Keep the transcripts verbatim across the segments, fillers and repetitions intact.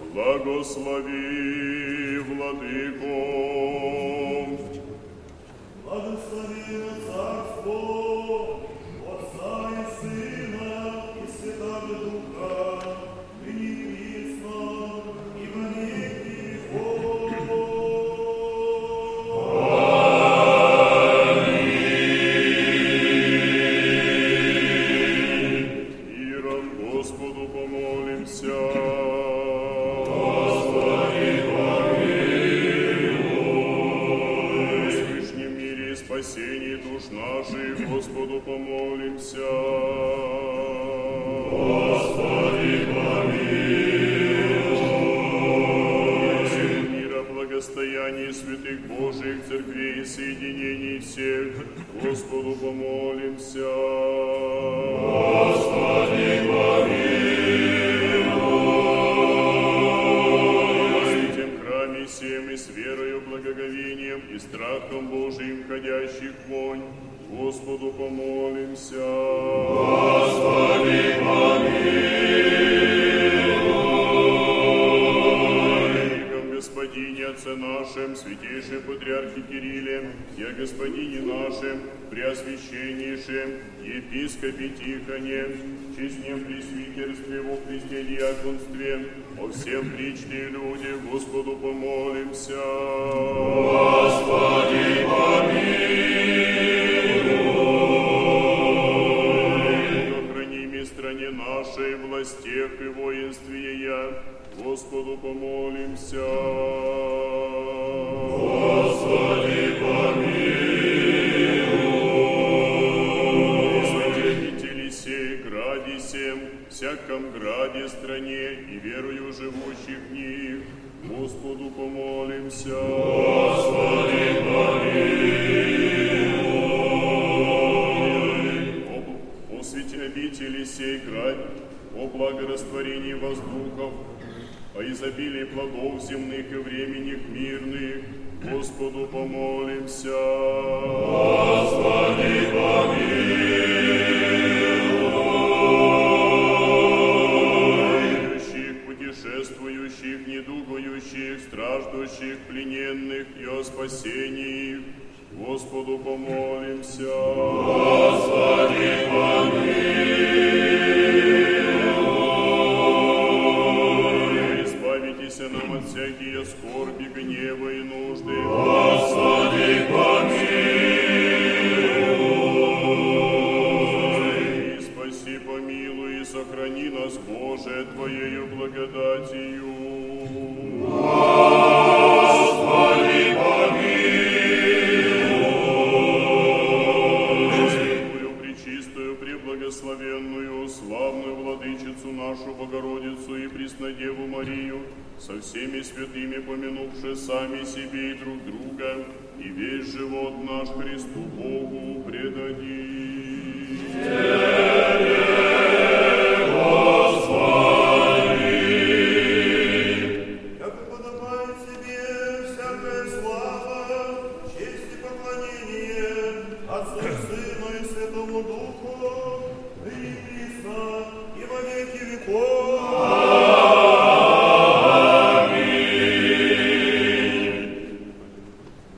Благослови, Владыко. Благослови на царство Отца и Сына и Святого Духа, ныне и присно, и во веки веков. Аминь. Миром Господу помолимся. Спасение душ наших, Господу помолимся. Господи, помилуй. Всего мира, благостояние святых Божьих церквей и соединений всех, Господу помолимся. Господи, помилуй. Во святем храме всем и с верою, благоговением и страхом Божиим ходящих вонь, Господу помолимся. Господи, помилуй. Великом Господине Отце нашем, святейшем Патриархе Кирилле, и о Господине нашем, Преосвященнейшем, Епископе Тихоне, честнем пресвитерстве, во Христе диаконстве, о всем причные люди, Господу помолимся. Господи, помилуй. Храними стране нашей, властях и воинстве ея, Господу помолимся. Господи, помилуй. Святителей сей, граде сем, всяком граде, стране и верою живущих в них, Господу помолимся. Господи, помилуй. О, о святе обители сей град, о благорастворении воздухов, о изобилии плодов земных и временных мирных, Господу помолимся. Господи, помилуй. Идущих, путешествующих, недугующих, страждущих, плененных и о спасении их, Господу помолимся. Господи, помилуй. Избавитесь нам от всякие скорби, гнева и нужды. Господи, помилуй. И спаси, помилуй и сохрани нас, Боже, Твоею благодатью. Господи, помилуй. Святую, пречистую, преблагословенную, славную владычицу нашу Богородицу и Преснодеву Марию, со всеми святыми помянувши сами себе и друг друга, и весь живот наш Христу Богу предадим. Как подобает себе всякая слава, честь и поклонение Отцу, Сыну и Святому Духу, ныне и присно, и во веки веков.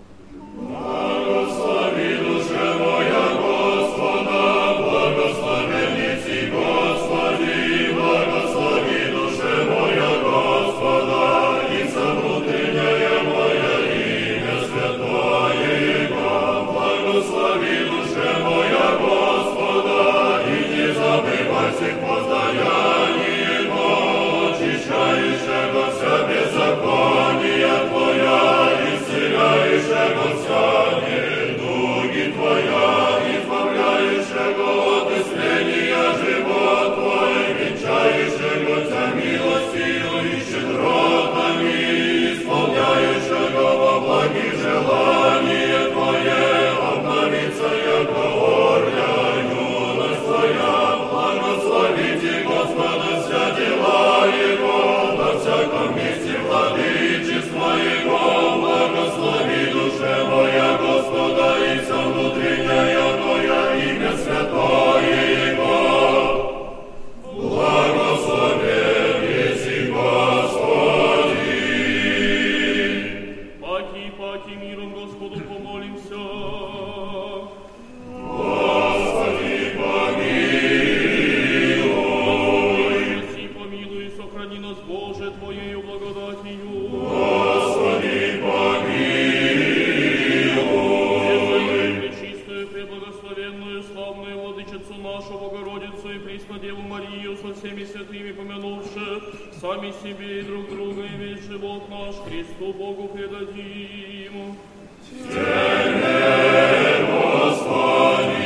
Благослови, душа моя, Господа, благослови. Боже, Твоею благодатью. Господи, помилуй. Пречистую, преблагословенную, славную Владычицу нашу Богородицу и Преснодеву Марию со всеми святыми помянувши, сами себе и друг друга и весь живот наш Христу Богу предадим. Тебе, Господи.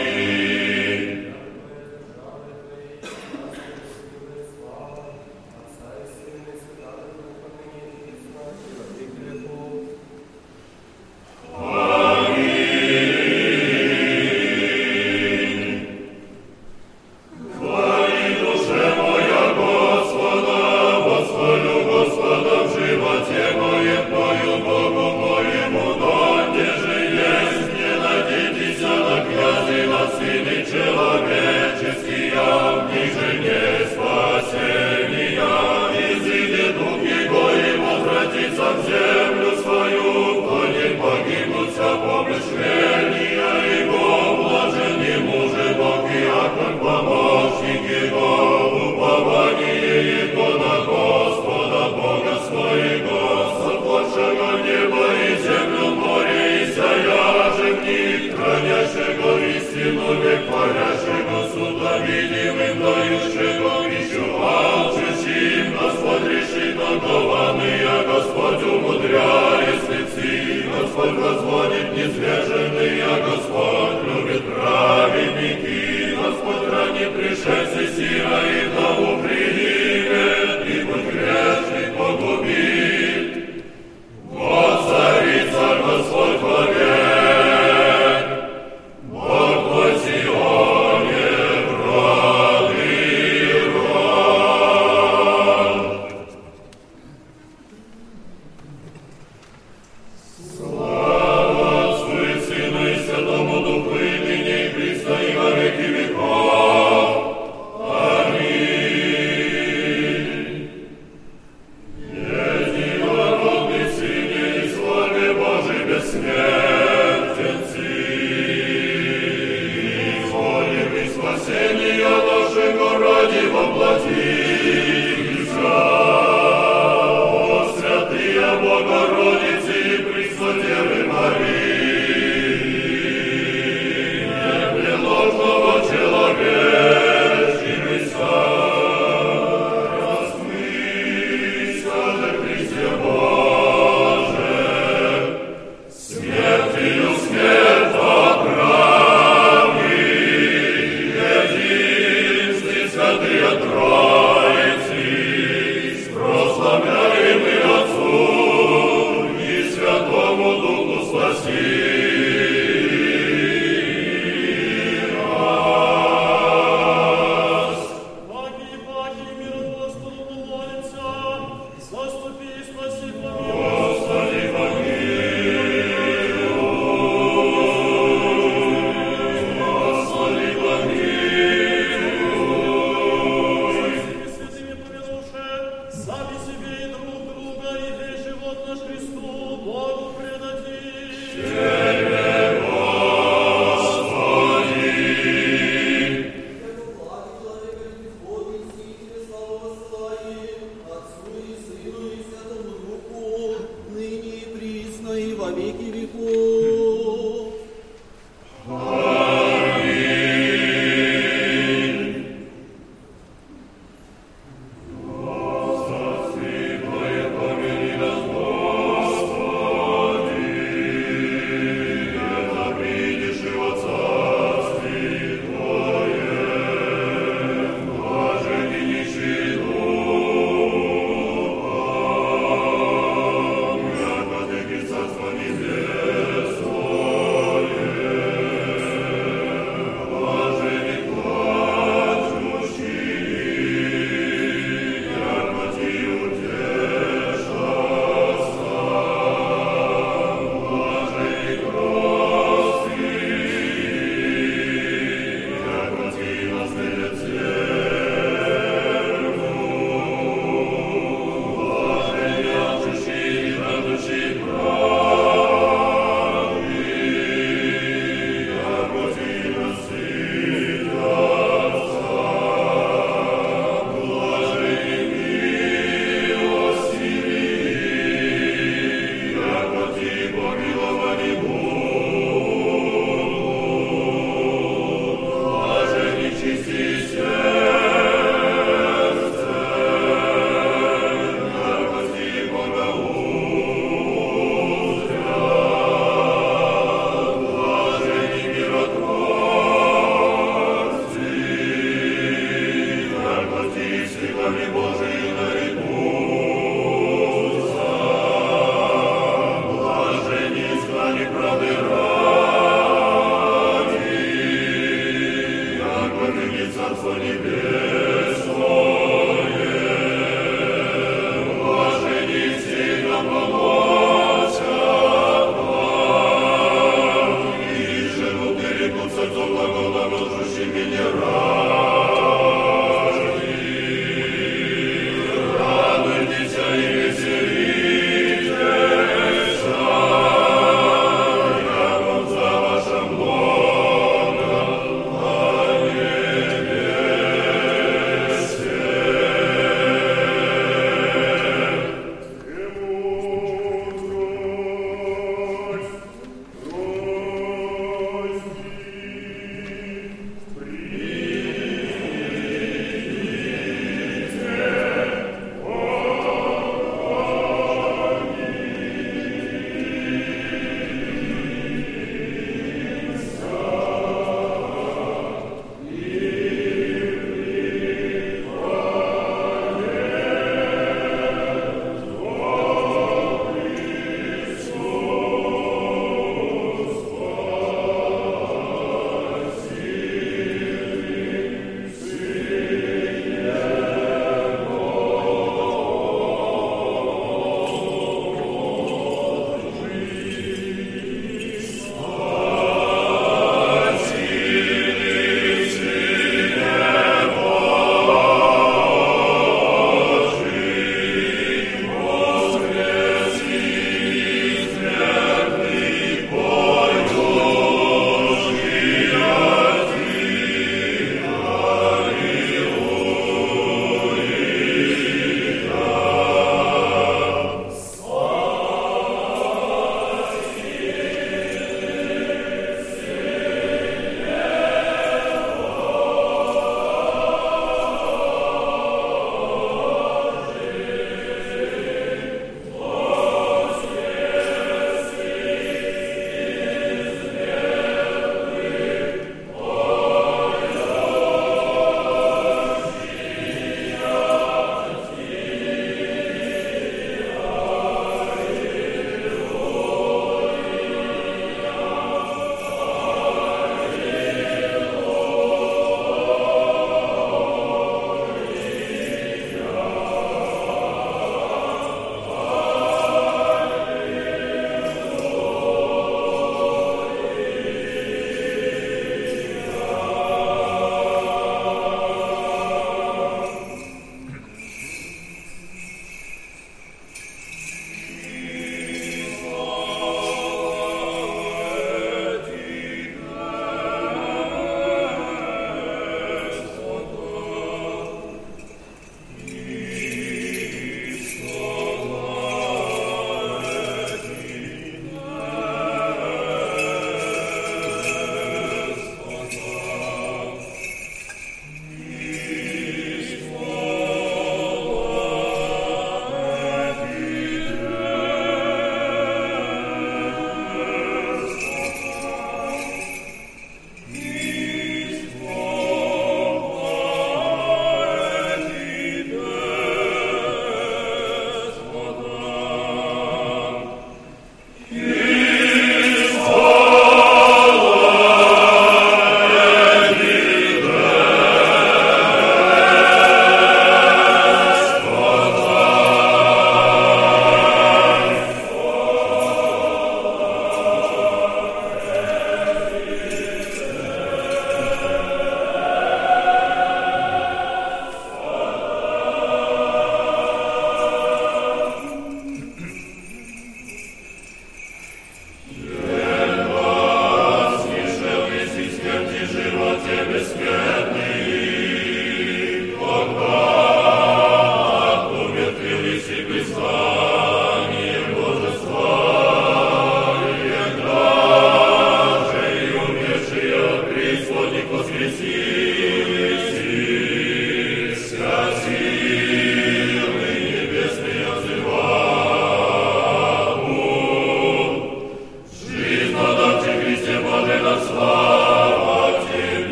Царство небесное.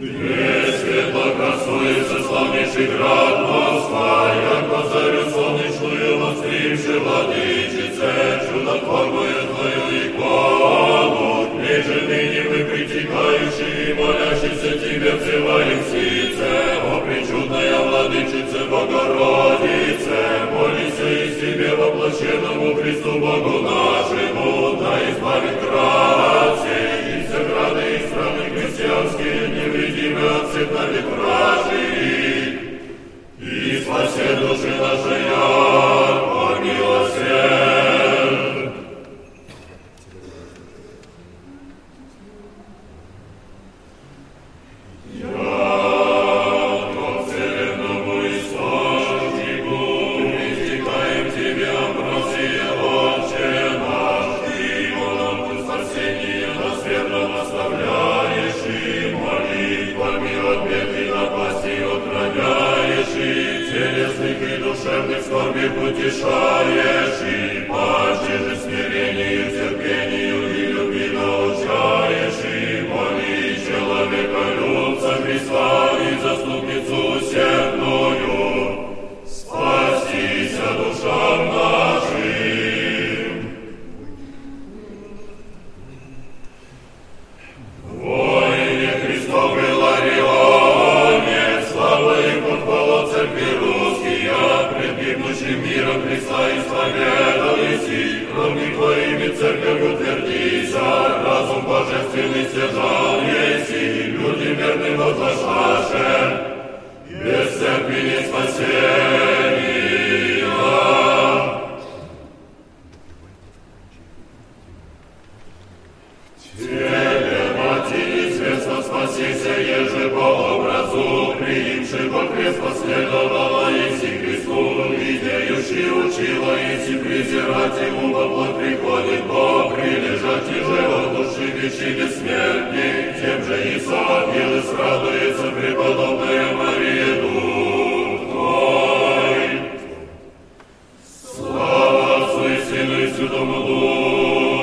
Где светло красуется славнейший град Москва, яко зарю солнечную востривши владычице, чудотворную твою икону, ниже ныне мы притекающие и молящиеся тебе взываем сице, о пречудная владычице Богородице, молися и себе воплощенному Христу Богу нашему, да избавит град сей, и все грады и страны христианские невредимы от всех навек вражьих, и спаси души наши, яко милосерд. Яко вселенному источнику истекаем тебе амброзия, Отче наш, и молом спасение нас верно наставляешь, и молитвами от бед и напасти отраняешь, и телесных и душевных скорбей утешаешь, и паче же смирению, терпению и любви научаешь, и моли человеколюбца Христа и заступницу усердную, спасися душам нашим. Воине Христовы Ларионе, слава и похвала церкви русские, пред гибнущим миром Христа исповедались, и кровью твоими церковь утвердися, разум божественный стяжал есть, и люди верны возглашаше, без церкви не спасения. Тебе, Мати, известно спасися, еже по образу, приимши во крест последовала еси Христу, идеющий учила еси презирать ему во плоть приходит Бог, прилежать и же от души вечи бессмертный, тем же и сообилась радуется преподобная Мария Дух Твой. Слава Отцу и Сыну и Святому Духу.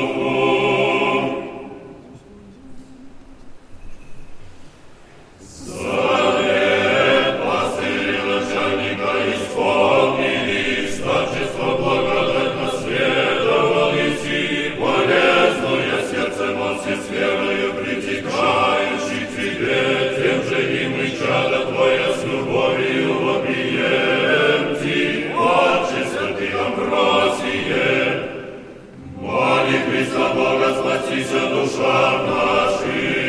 Завет пастыря начальника исполнили, старчество благодать наследовал еси, полезное сердцем он все с верою притекающий к тебе, тем же и мы, чадо Твое, с любовью вопиемте, Отче святый Амбросие, моли Христа Бога, спасися душам нашим.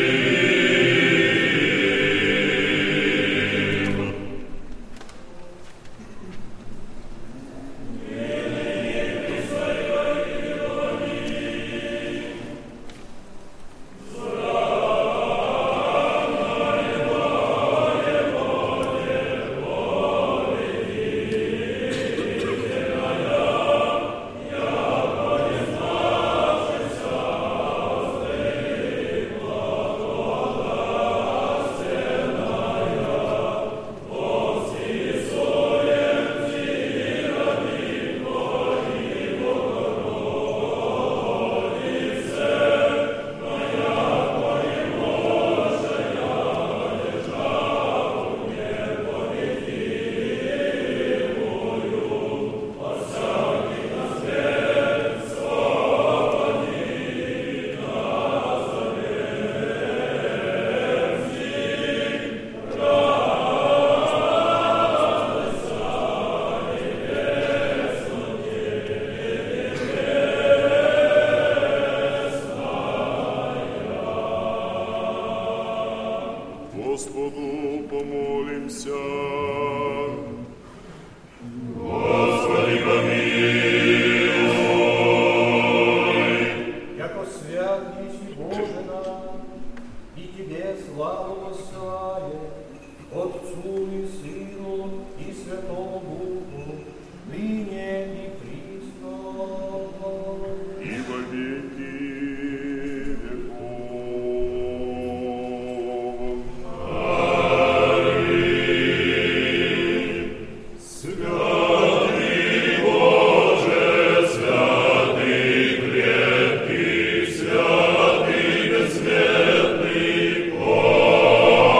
Господу помолимся. Господи, помилуй. Яко свят есть Боже наш, и Тебе славу воссылаем, Отцу и Сыну и Святому Духу, ныне и присно, И во веки веков. Святый Боже, святый крепкий, святый бессмертный,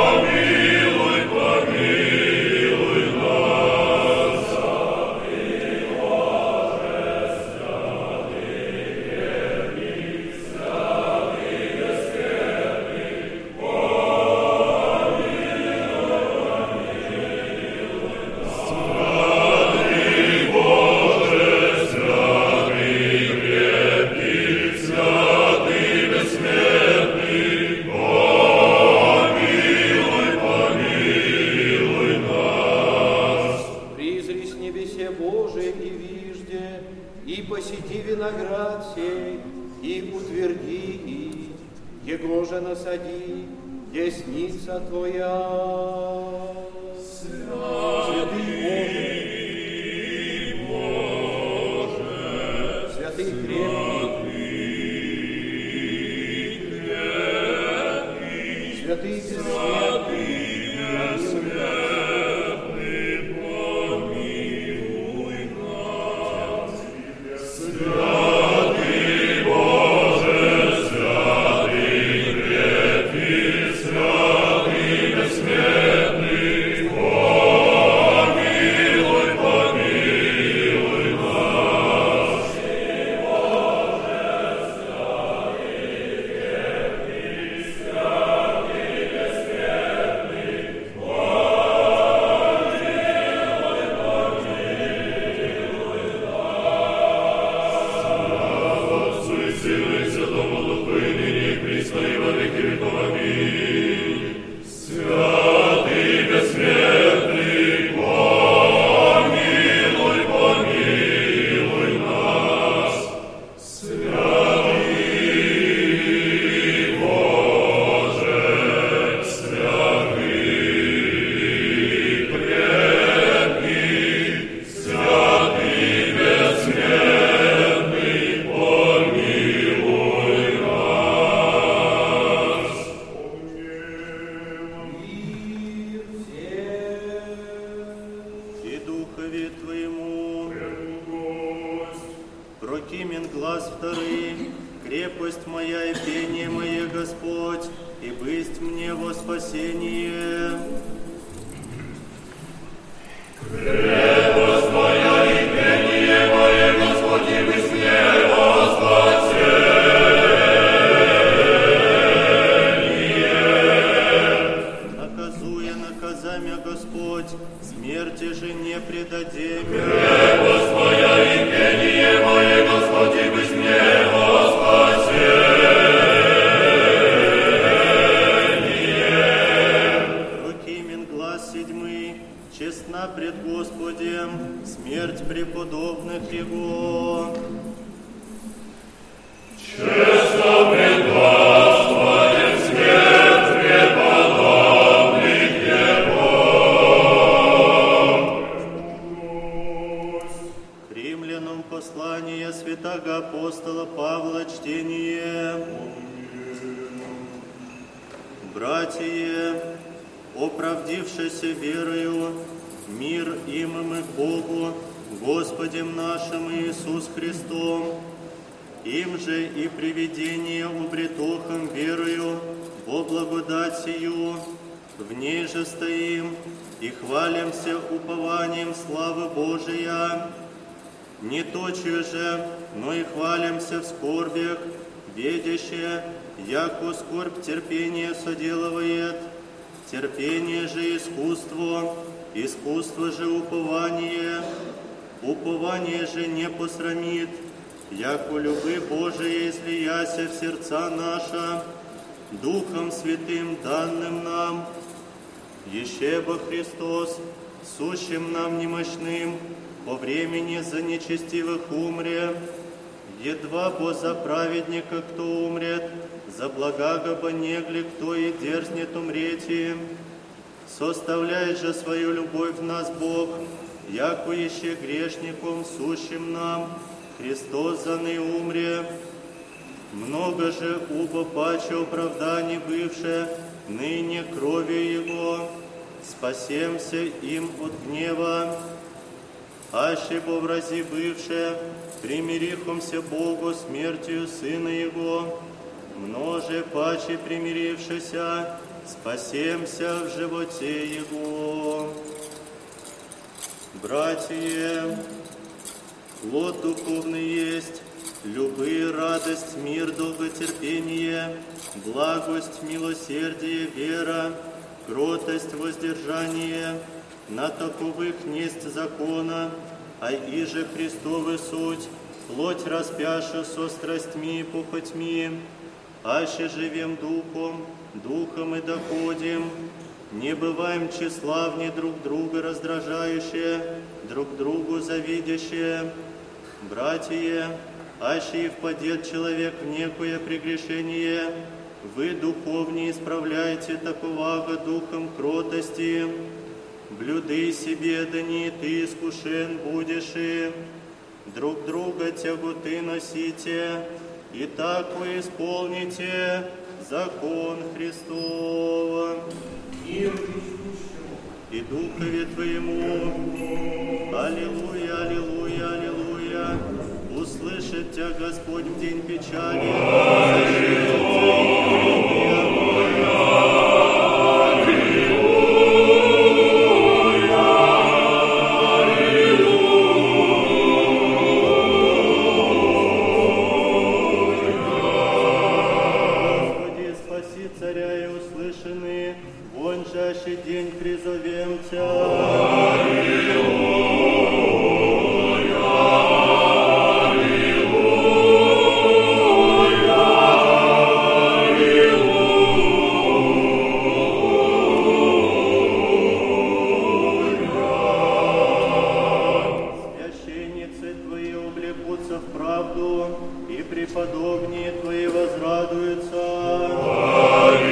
пригоже насади, десница Твоя. Святый Боже, святый крепкий, святый бессмертный, терпение соделывает, терпение же искусство, искусство же упование, упование же не посрамит, яко любы Божия излияся в сердца наша, Духом Святым данным нам, ещебо Христос, сущим нам немощным, по времени за нечестивых умре, едва бо за праведника кто умрет, за благаго негли кто и дерзнет умрети. Составляет же свою любовь в нас Бог, яко еще грешником сущим нам, Христос за ны умре. Много же убо паче оправданий бывше, ныне кровью Его, спасемся им от гнева. Аще бо в рази бывше, примирихомся Богу смертью Сына Его, множе паче примирившися, спасемся в животе Его. Братья, плод духовный есть, любые радость, мир, долготерпение, благость, милосердие, вера, кротость, воздержание. На таковых несть закона, а иже Христовы суть, плоть распяша со страстьми и похотьми, аще живем духом, духом и доходим, не бываем тщеславни друг друга раздражающие, друг другу завидящие. Братья, аще и впадет человек в некое прегрешение, Вы, духовнее, исправляйте таковаго духом кротости, блюды себе, да не ты искушен будешь, и друг друга тяготы носите, и так вы исполните закон Христов. И духове твоему, аллилуйя, аллилуйя, аллилуйя, услышит тебя Господь в день печали. Господи, спаси царя и услышанный, вон жащий день призовем тебя. Священницы твои облекутся в правду, и преподобнее твои возрадуются.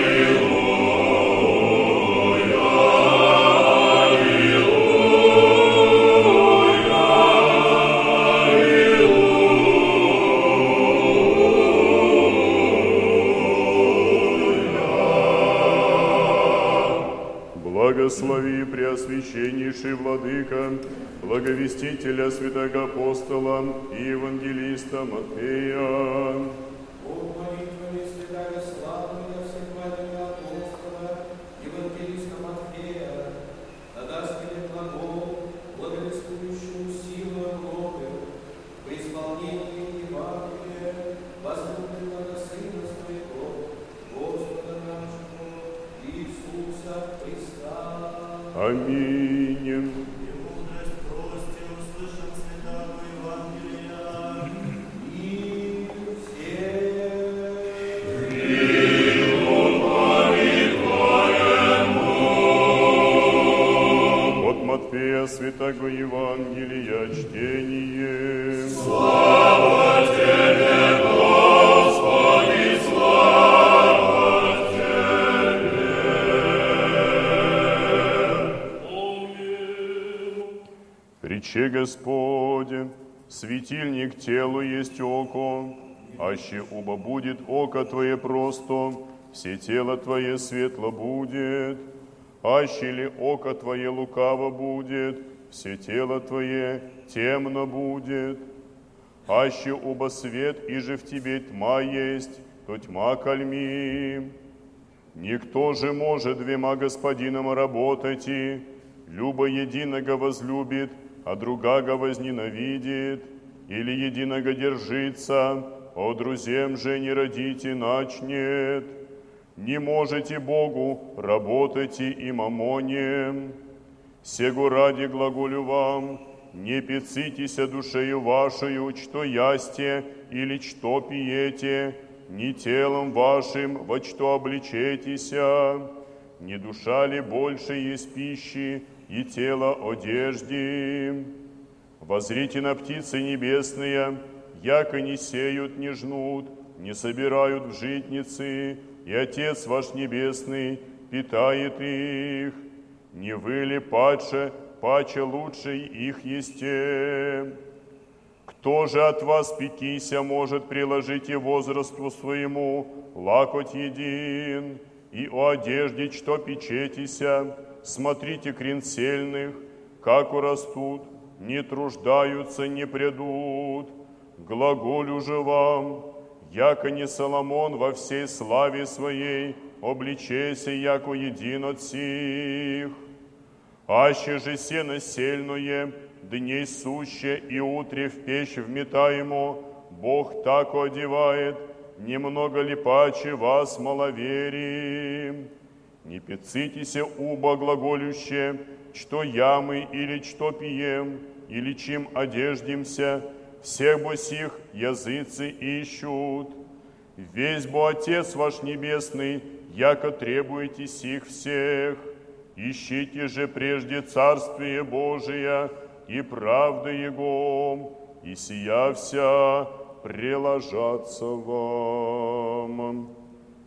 Благослови Преосвященнейший Владыка, благовестителя святого апостола и евангелиста Матфея. Бог молитвами святая славного всехвального апостола, евангелиста Матфея, да даст тебе глагол, благовествующему силу Европы, в исполнении Евангелия, возлюбленного Сына Своего, Господа нашего, Иисуса Христа. Аминь. Премудрость прости, услышим святого Евангелия. И все От Матфея святого Евангелия чтение. Слава Тебе, Господи, слава Тебе. Рече Господе, светильник телу есть око, аще оба будет око Твое просто, все тело Твое светло будет, аще ли око Твое лукаво будет, все тело Твое темно будет. Аще оба свет, и же в тебе тьма есть, то тьма кальми. Никто же может двумя господинам работать, и любо единого возлюбит, а другого возненавидит, или единого держится, а друзьям же не родите начнет. Не можете Богу, работайте и мамоне. Сего ради глаголю вам, не пецитеся душею вашею, что ясте или что пиете, ни телом вашим, во что обличетеся. Не душа ли больше есть пищи, и тело одежды? Возрите на птицы небесные, яко не сеют, не жнут, не собирают в житницы, и Отец ваш Небесный питает их. Не вы ли падше, паче лучше их есте? Кто же от вас пекися может приложить и возрасту своему лакоть един? И о одежде, что печетеся, смотрите кринцельных, как урастут, не труждаются, не предут. Глаголю же вам, яко не Соломон во всей славе своей обличейся, яко един от сих. Аще же сено сельное, дней суще и утре в печь вметаемо, Бог так одевает, немного ли паче вас маловерим? Не пецитеся уба глаголюще, что ямы или что пием, или чем одеждемся, всех бо сих языцы ищут. Весь бо Отец ваш Небесный, яко требуете сих всех. Ищите же прежде Царствие Божие и правды Его, и сия вся приложатся вам.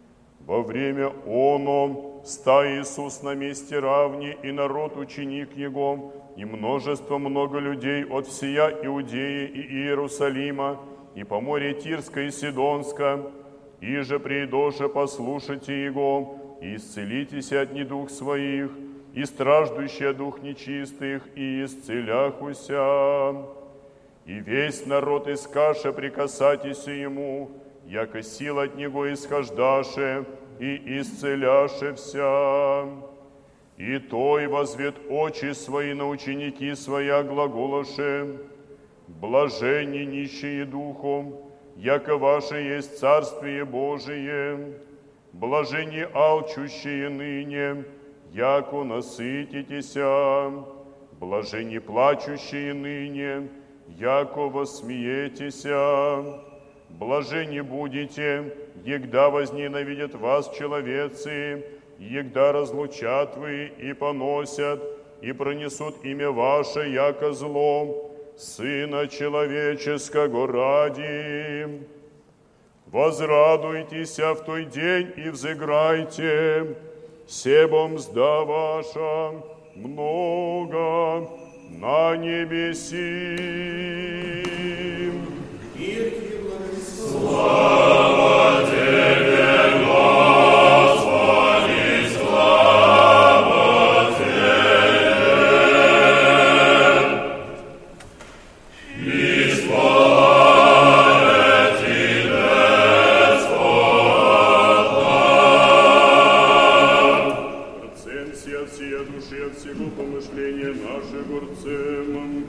Во время оно ста Иисус на месте равни, и народ ученик Его, и множество много людей от всея Иудеи и Иерусалима, и по море Тирска и Сидонска, и же придоше послушайте Его, и исцелитесь от недух своих, и страждущие дух нечистых, и исцеляхуся. И весь народ искаше прикасатися Ему, яко сил от Него исхождаше, и исцеляше вся. И той возвет очи свои на ученики своя глаголоше: блаженни нищие духом, яко ваше есть Царствие Божие, блаженни алчущие ныне, яко насытитеся, блаженни плачущие ныне, яко восмеетеся, блаженни будете, егда возненавидят вас человецы, егда разлучат вы и поносят, и пронесут имя ваше, яко зло, Сына Человеческого ради. Возрадуйтесь в той день и взыграйте, себом мзда ваша много на небеси. Мир тебе, благовествуй. Слава Тебе, Господи, слава Тебе. Исполнит Тебе слава. Проценси от всей души, от всего помышления наших горцем.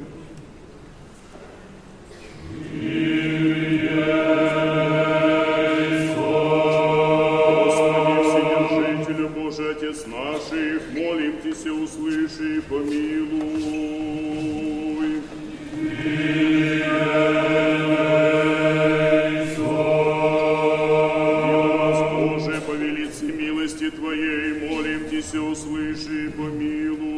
Господи, Вседержителю Божий, Отец наших, молимся, услыши и помилуй. Милуй нас, Боже, по велице милости Твоей, молимся, услыши и помилуй.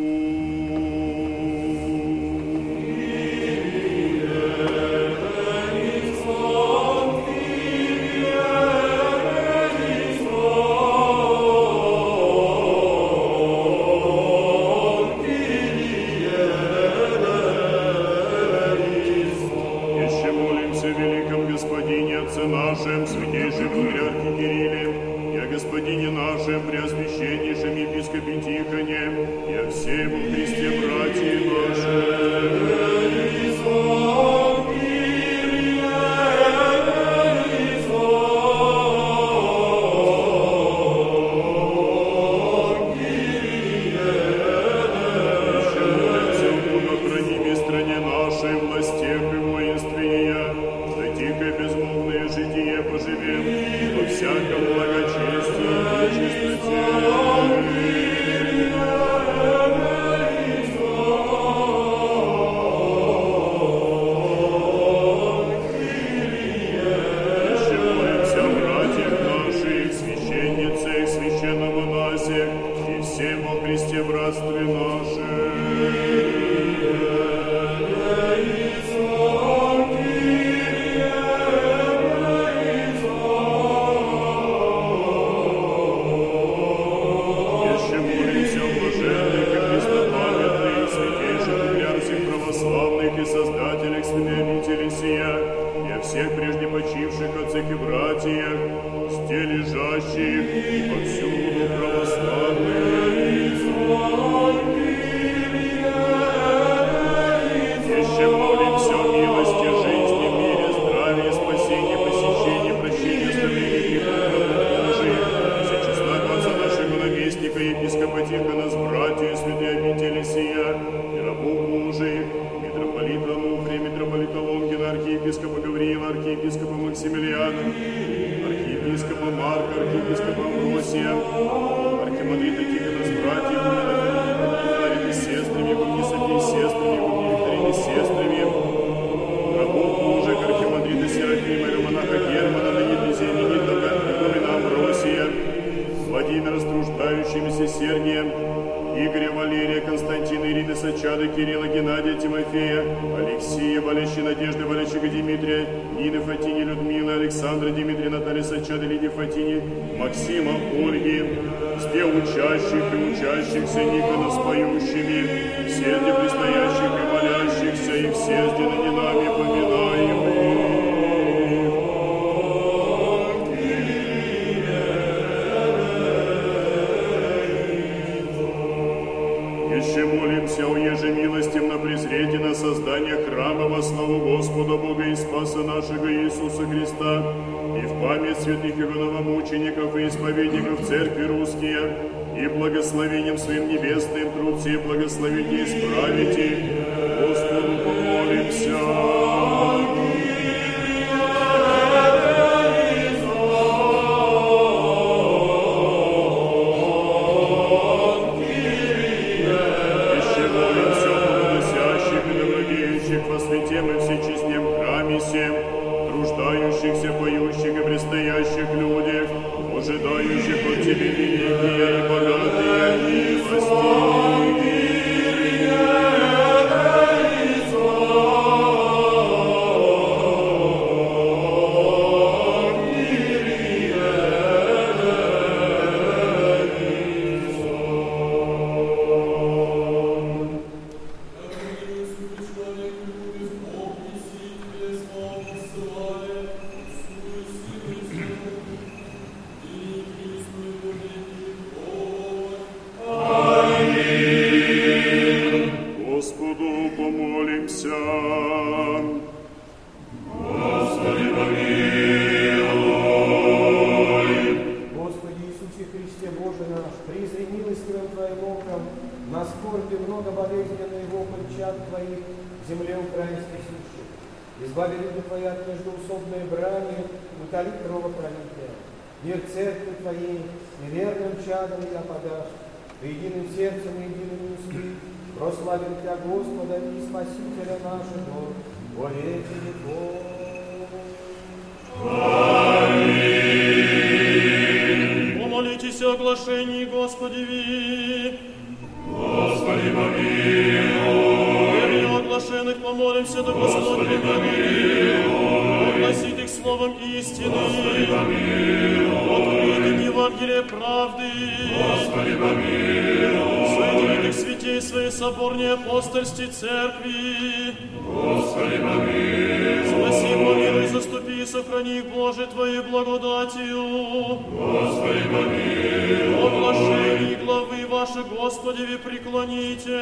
Еще молимся о великом Господине, Отце нашем, святейшем Патриархе Кирилле, и о Господине нашем, преосвященнейшем епископе Тихоне, и о всем во Христе братья наши. Еще молимся о благохранимой стране нашей, властях и воинствия, за тихое безмолвное житие поживем во всяком благочестии и чистоте. Еще молимся о братьях наших, священницах, священномонасях и всем во Христе братстве нашем. Еще молимся о блаженных и преснопамятных, святейших патриарсих православных и создателях святой обители сия, и о всех прежде почивших отцах и братьях, сте лежащих и повсюду православных. Еще молимся о милости, жизни, мире, здравии, спасении, посещении, прощении, оставлении грехов, Божиих, за числа отца нашего наместника, епископа Тихона, с братьями святой обители сия, и рабов Божиих, митрополита Ануфрия, митрополита Лонгина, архиепископа Гавриила, архиепископа Максимилиана, архиепископа Марка, архиепископа Амвросия, архимандрита Тихона с братьями, Викторины с сестрами, Гуни Софии с сестрами, Гуни Викторины с сестрами, рабов Божиих, архимандрита Серафима, Романаха Германа, Наиды Зененита, Григорина Амвросия, Владимира с труждающимися Сергием, и Игоря, Валерия, Константина, Ирины, Сачада, Кирилла, Геннадия, Тимофея, Алексея, болящей Надежды, болящего Дмитрия, Нины, Фатини, Людмилы, Александра, Дмитрия, Натальи, Сачада, Лидии, Фатини, Максима, Ольги, все учащих и учащихся, Никона с поющими, все для предстоящих и молящихся, и все сделаны нами поминаемые. Еще молимся о еже милостям на презрение на создание храма во славу Господа Бога и Спаса нашего Иисуса Христа, и в память святых и новомучеников и исповедников Церкви русские, и благословением своим небесным труд сей благословите и исправите, Господу помолимся. Во святем и всечестнем храме сем, труждающихся, поющих и предстоящих людях, ожидающих от Тебе великие и богатые милости. Мир Церкви Твоей, неверным чадом я подашь, единым сердцем и единым устами, прославим Тебя, Господа и Спасителя нашего, во веки веков. Аминь. Помолитесь о оглашении Господеви. Господи, помилуй. Вернее оглашенных помолимся, да Господь помилуй. Огласит их словом истины. Господи, помилуй. Открыть им Евангелие правды. Господи, помилуй. Соединит их святей своей соборней апостольской церкви. Господи, помилуй. Спаси, помилуй, заступи и сохрани их, Боже, Твоей благодатью. Господи, помилуй. Оглашение главы ваши, Господеви, преклоните.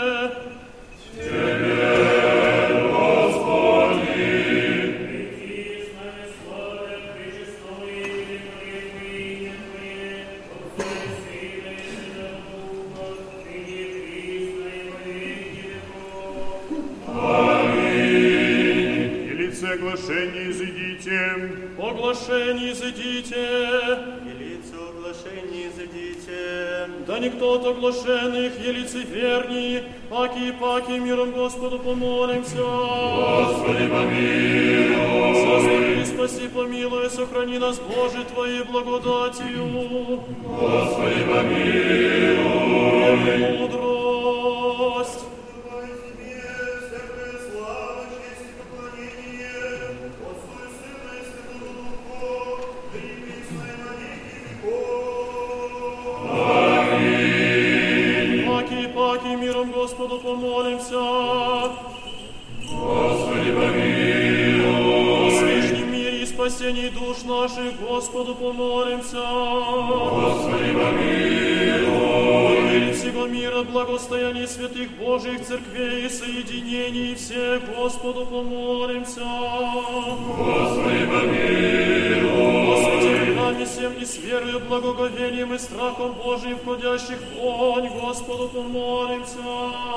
Тебе, Господи. Оглашение изыдите. Оглашение изыдите. Елицы оглашение изыдите. Да никто от оглашенных, елицы верни, паки и паки миром Господу помолимся. Господи, помилуй. Заступи, спаси, помилуй, сохрани нас, Боже, Твоей благодатью. Господи, помилуй. Мудрость. Паки миром Господу помолимся. Господи, помилуй. О свежнем мире и спасении душ наших Господу помолимся. Господи, помилуй. О мире всего мира, благостоянии святых Божьих церквей и соединений всех Господу помолимся. Господи, помилуй. О святых храме всем и с верою, благоговением и страхом Божиим входящих в огонь Господу помолимся.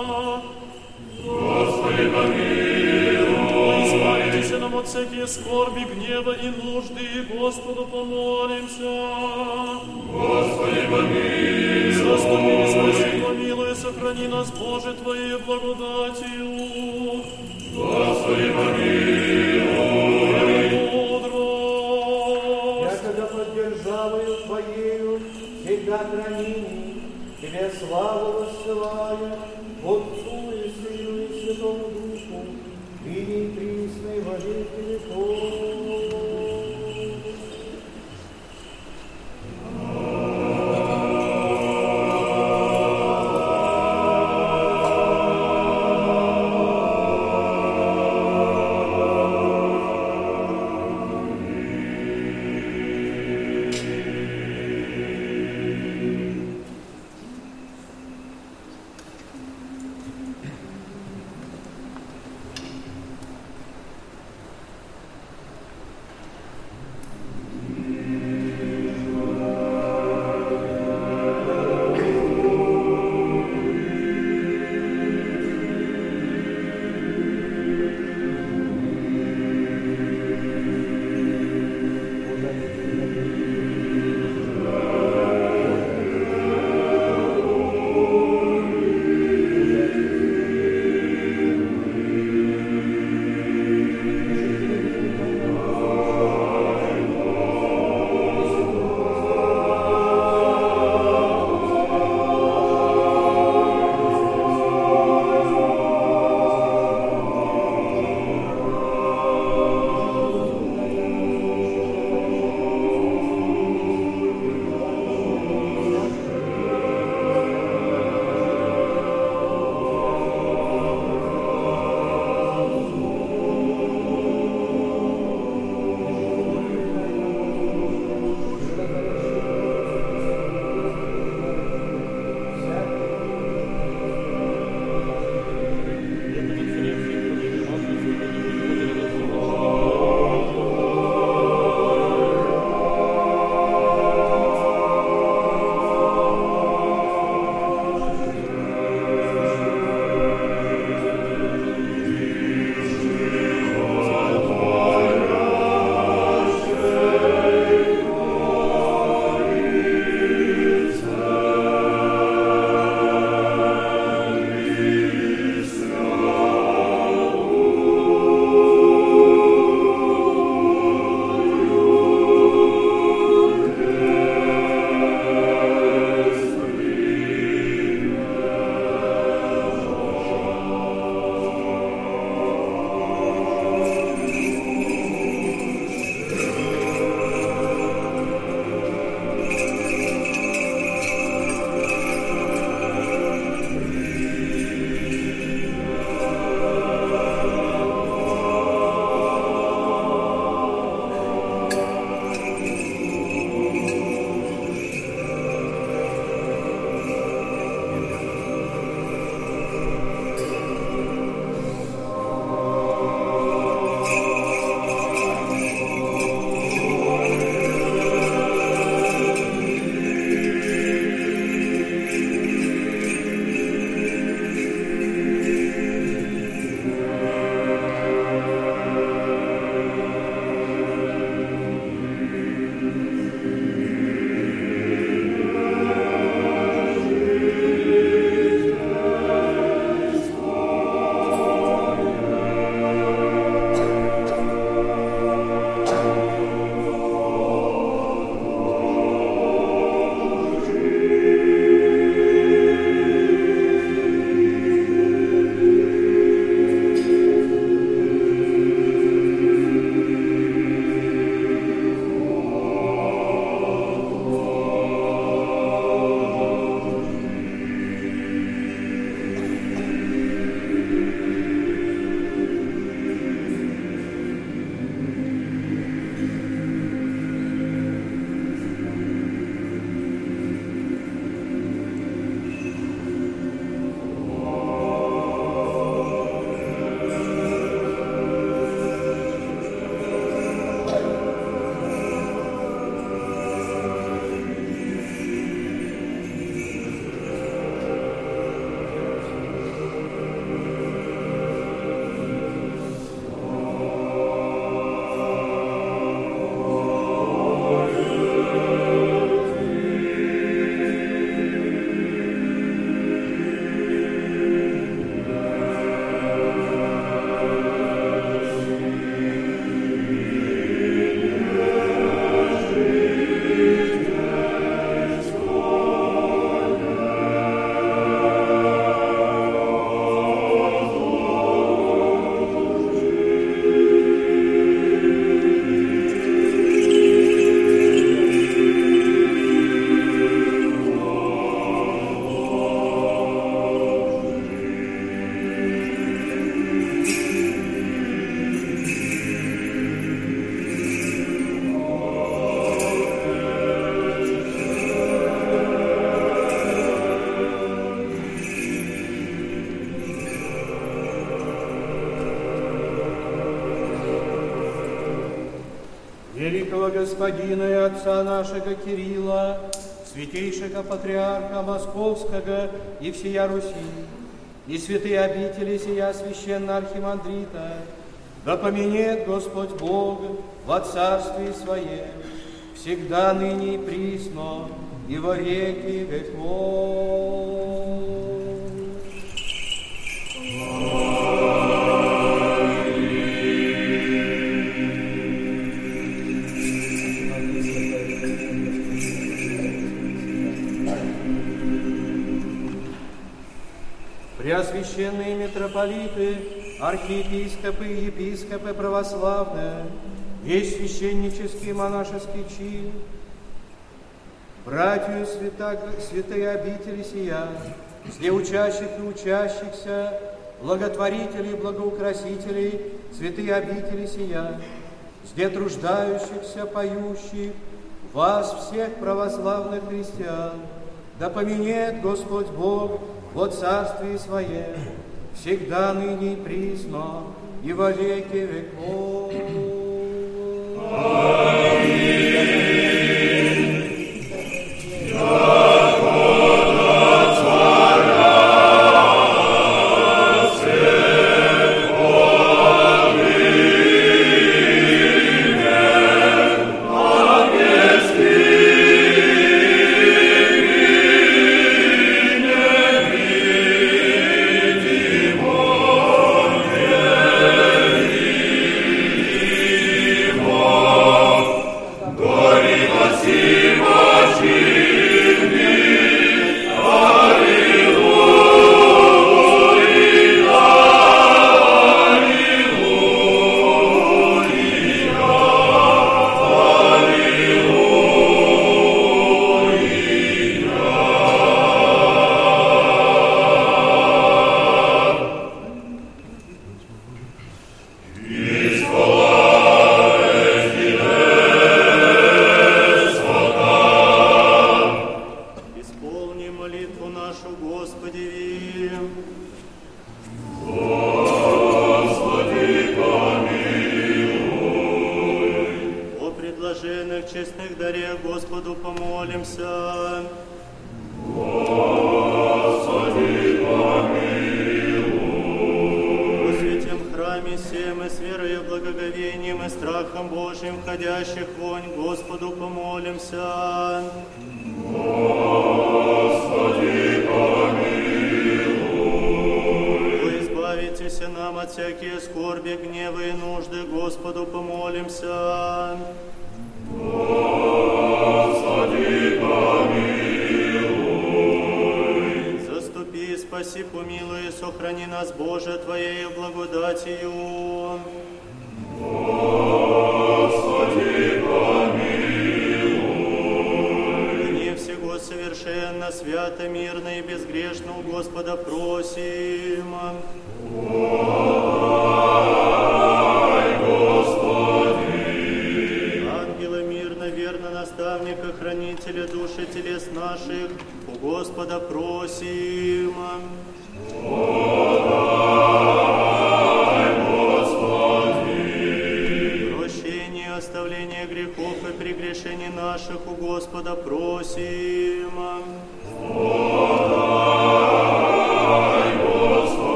Господи, помилуй. Избавитесь нам от всякие скорби, гнева и нужды, Господу помолимся. Господи, помилуй. Заступи, спаси, помилуй, сохрани нас, Боже, Твоей благодатью. Господи, помилуй. Якогда под державою Твоею всегда храними, и Тебе славу воссылаю, Отцу и Сыну и Святому Духу, ныне и присно и во веки веков. великого господина и отца нашего Кирилла, святейшего патриарха Московского и всея Руси, и святые обители сия священного архимандрита, да поменет Господь Бог во царстве Своем, всегда ныне и присно, и во веки веков. Преосвященные митрополиты, архиепископы и епископы православные, весь священнический и монашеский чин, братью свята, святые обители сия, все учащих и учащихся, благотворителей и благоукрасителей, святые обители сия, все труждающихся, поющих, вас всех православных христиан, да поменет Господь Бог во царстве Своем, всегда ныне и присно, и во веки веков. Аминь.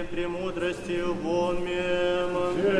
премудростью вонмем.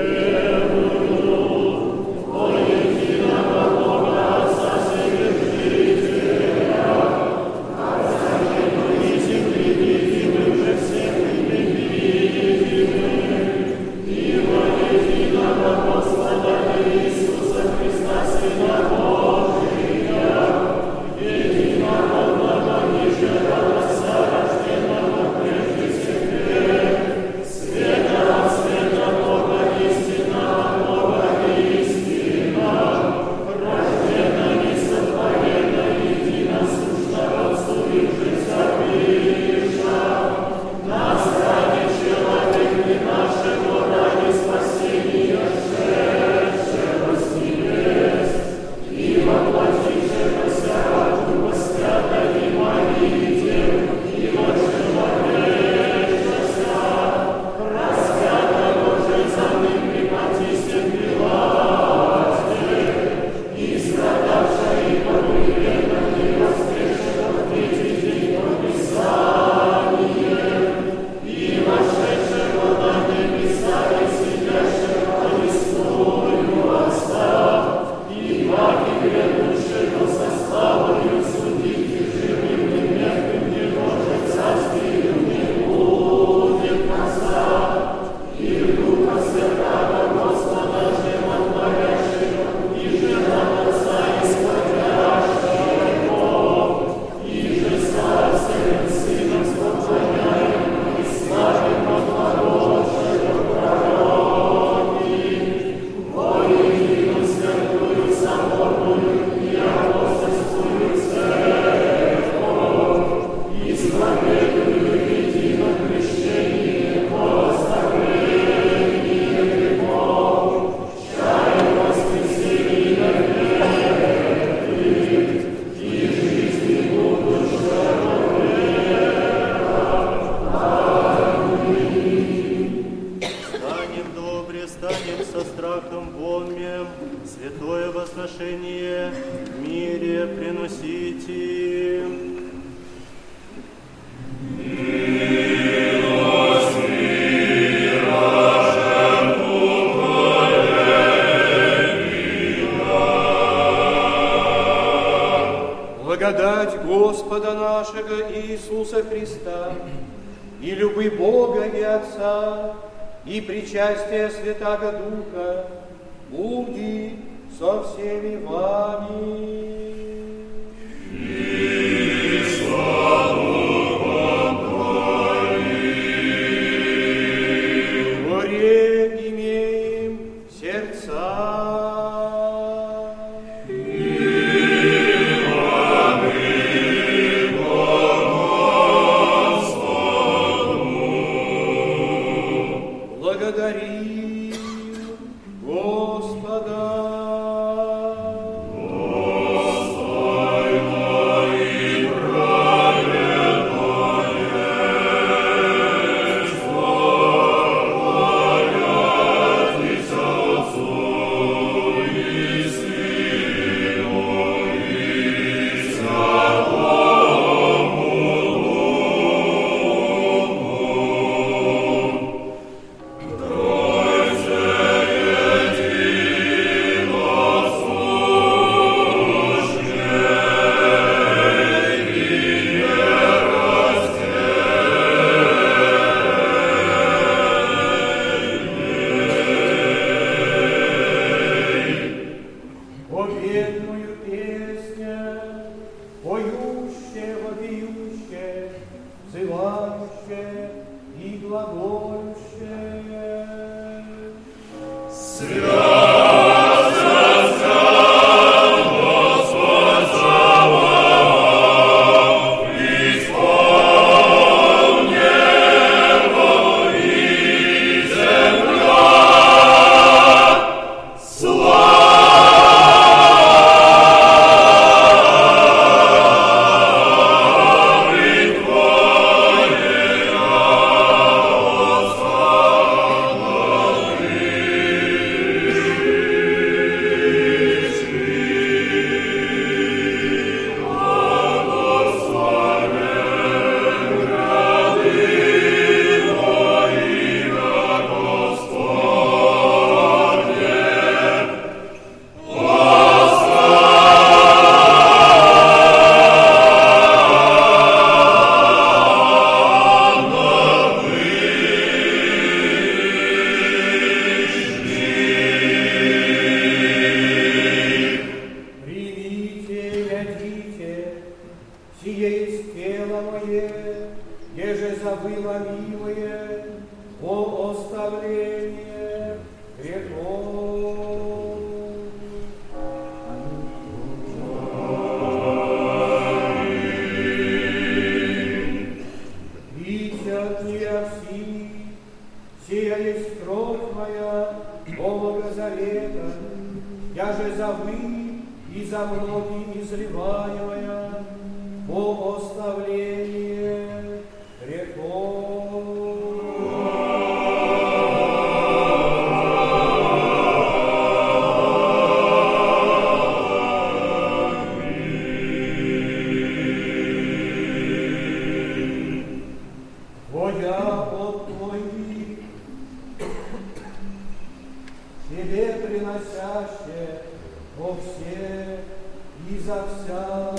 Благодать Господа нашего Иисуса Христа и любви Бога и Отца и причастие Святаго Духа будет со всеми вами. И со Духом Твоим. Горе имеем сердца. Благодари Господа. Oh молимое о оставлении грехов. Сия есть кровь моя, Нового Завета, я же за вы и за многие изливаемая по оставлению грехов. Приносящее во все и за вся.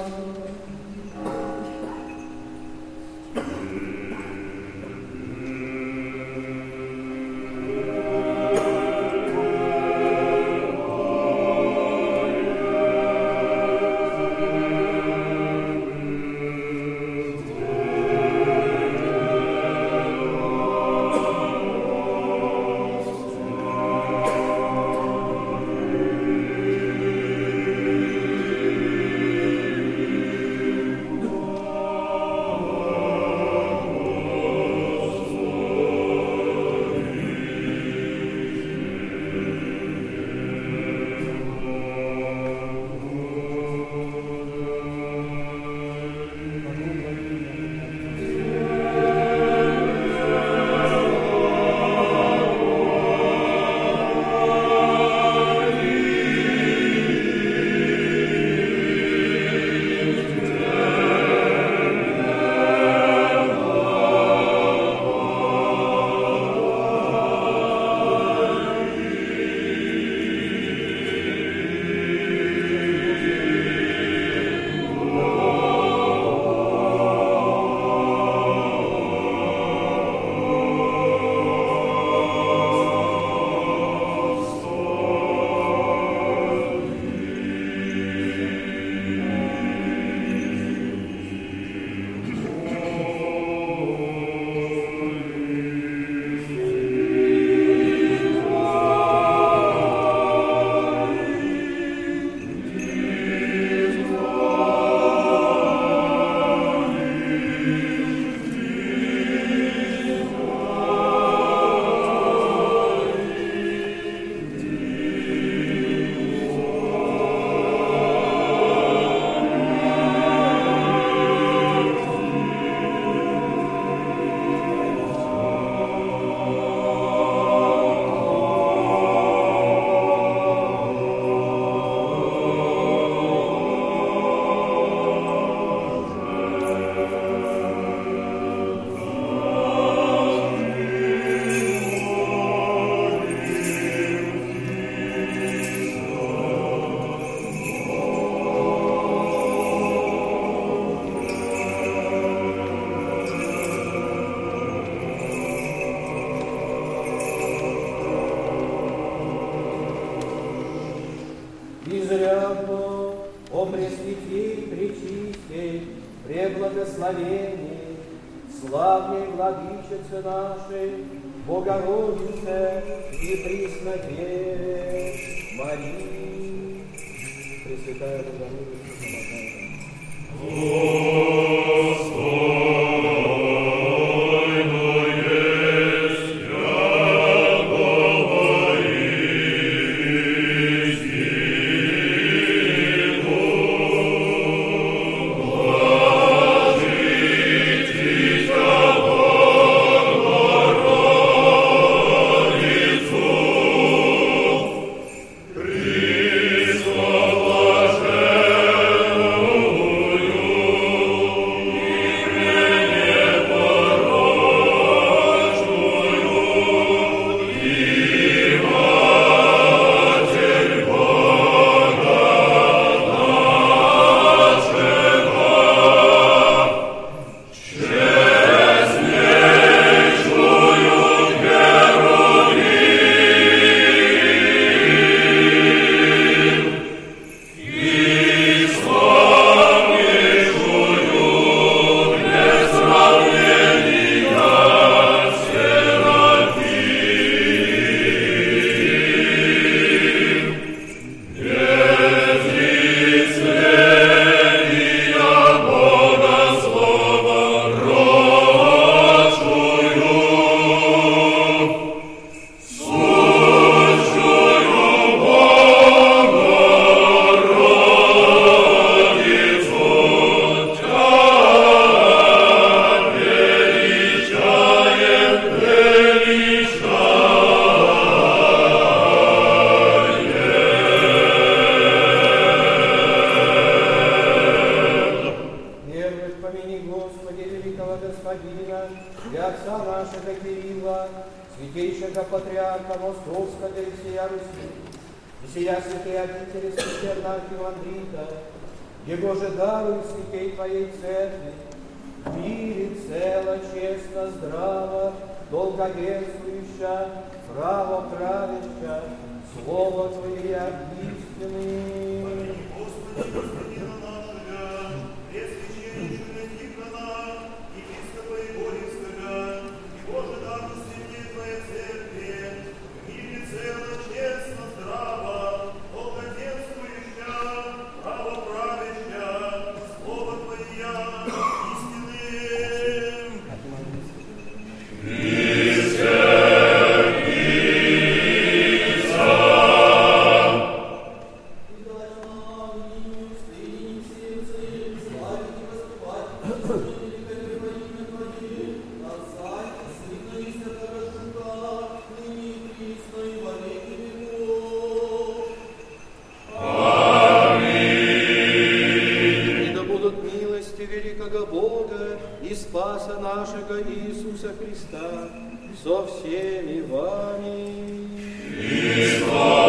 Изрядно о Пресвятей, Пречистей, Преблагословении, славной Владычице нашей, Богородице и Преснодеве Марии. Пресвятая Богородица, помогай нам. Христос блаженную святейшего патриарха Московского Алексея Руси, и сия святые обители святых Архимандрита, его же даруй святей Твоей Церкви, в мире цело, честно, здраво, долговенствующа, право правяща, слово Твое истинное. Господи, Господи, на нашего, пресвященнейшего Тихона, епископа Егорьевского, и Боже, даруй святей Твоей Церкви, в мире цело, честно, здраво, долговенствующа, право правяща, слово Твое истинное. Спаса нашего Иисуса Христа со всеми вами. И с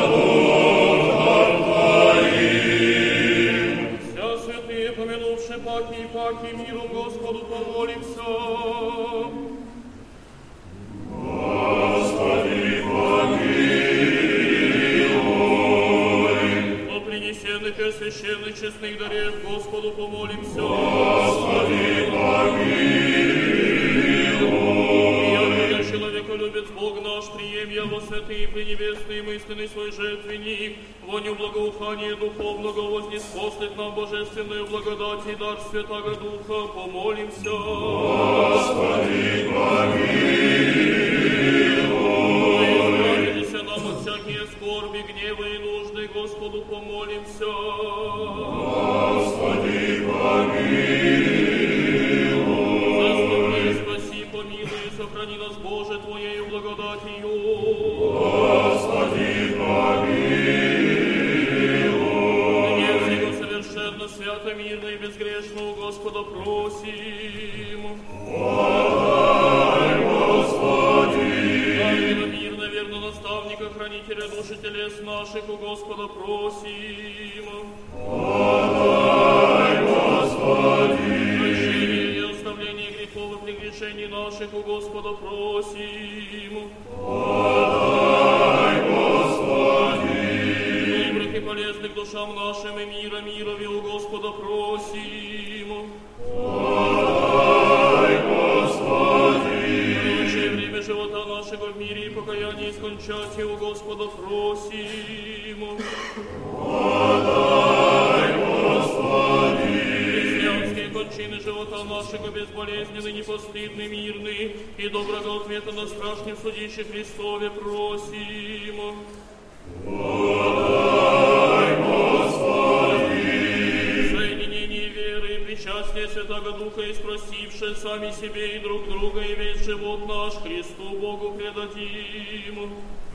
Духом Твоим. Вся святые, помянувши паки и паки, миру Господу помолимся. Господи, помилуй. О принесенных и священных честных дарев Господу помолимся. Господи, помилуй. Я, человеколюбец Бог наш, прием его святые, пренебесные, мысленный свой жертвенник, воню благоухания духовного вознеспослит нам божественную благодать и дар Святаго Духа, помолимся. Господи, помилуй. Избавилися нам от всякие скорби, гнева и нужды, Господу помолимся. Господи, помилуй. Заступи, спаси, помилуй, сохрани нас, Боже, Твоею благодатью. Господи, помилуй. Гнев Его совершенно, свято, мирно и безгрешно у Господа просим. Подай, Господи. Ангела мирно, верно наставника, хранителя души телес наших у Господа просим. Подай, Господи. Прощение и оставление грехов и прегрешений наших у Господа просим. Подай, Господи. Добрых и полезных душам нашим и мира мирови у Господа просим. Подай, Господи. Лучшее время живота нашего в мире и покаяние скончать у Господа просим. Подай, Господи. Христианские кончины живота нашего безболезненны, непостыдны, мирны и доброго ответа на страшном судище Христове просим. Подай, Господи. Соединение веры и причастие Святаго Духа и спросивши сами себе и друг друга и весь живот наш Христу Богу предадим.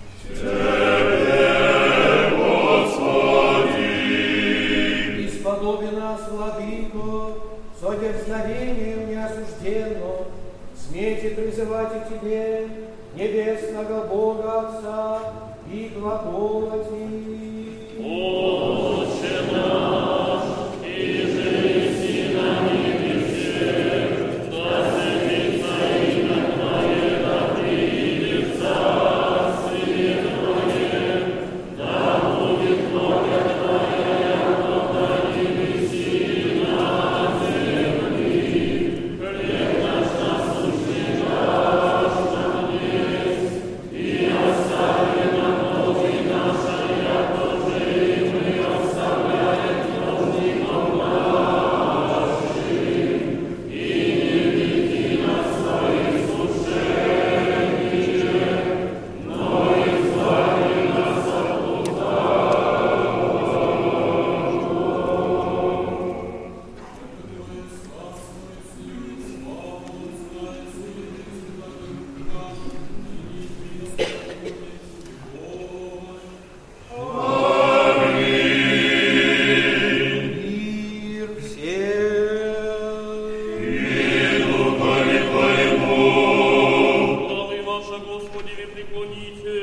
Тебе, Господи. Исподоби нас, Владыко, со дерзновением неосужденно, смейте призывать и Тебе, небесного Бога Отца, и глаголать им. Отче наш, иже еси на небесе, да светится имя Твое, да придет царствие Твое, да будет воля Твоя, яко на небеси и на земли. Хлеб наш насущный дашь нам днесь, и остави нам долги наши, Господи, ви преклоните.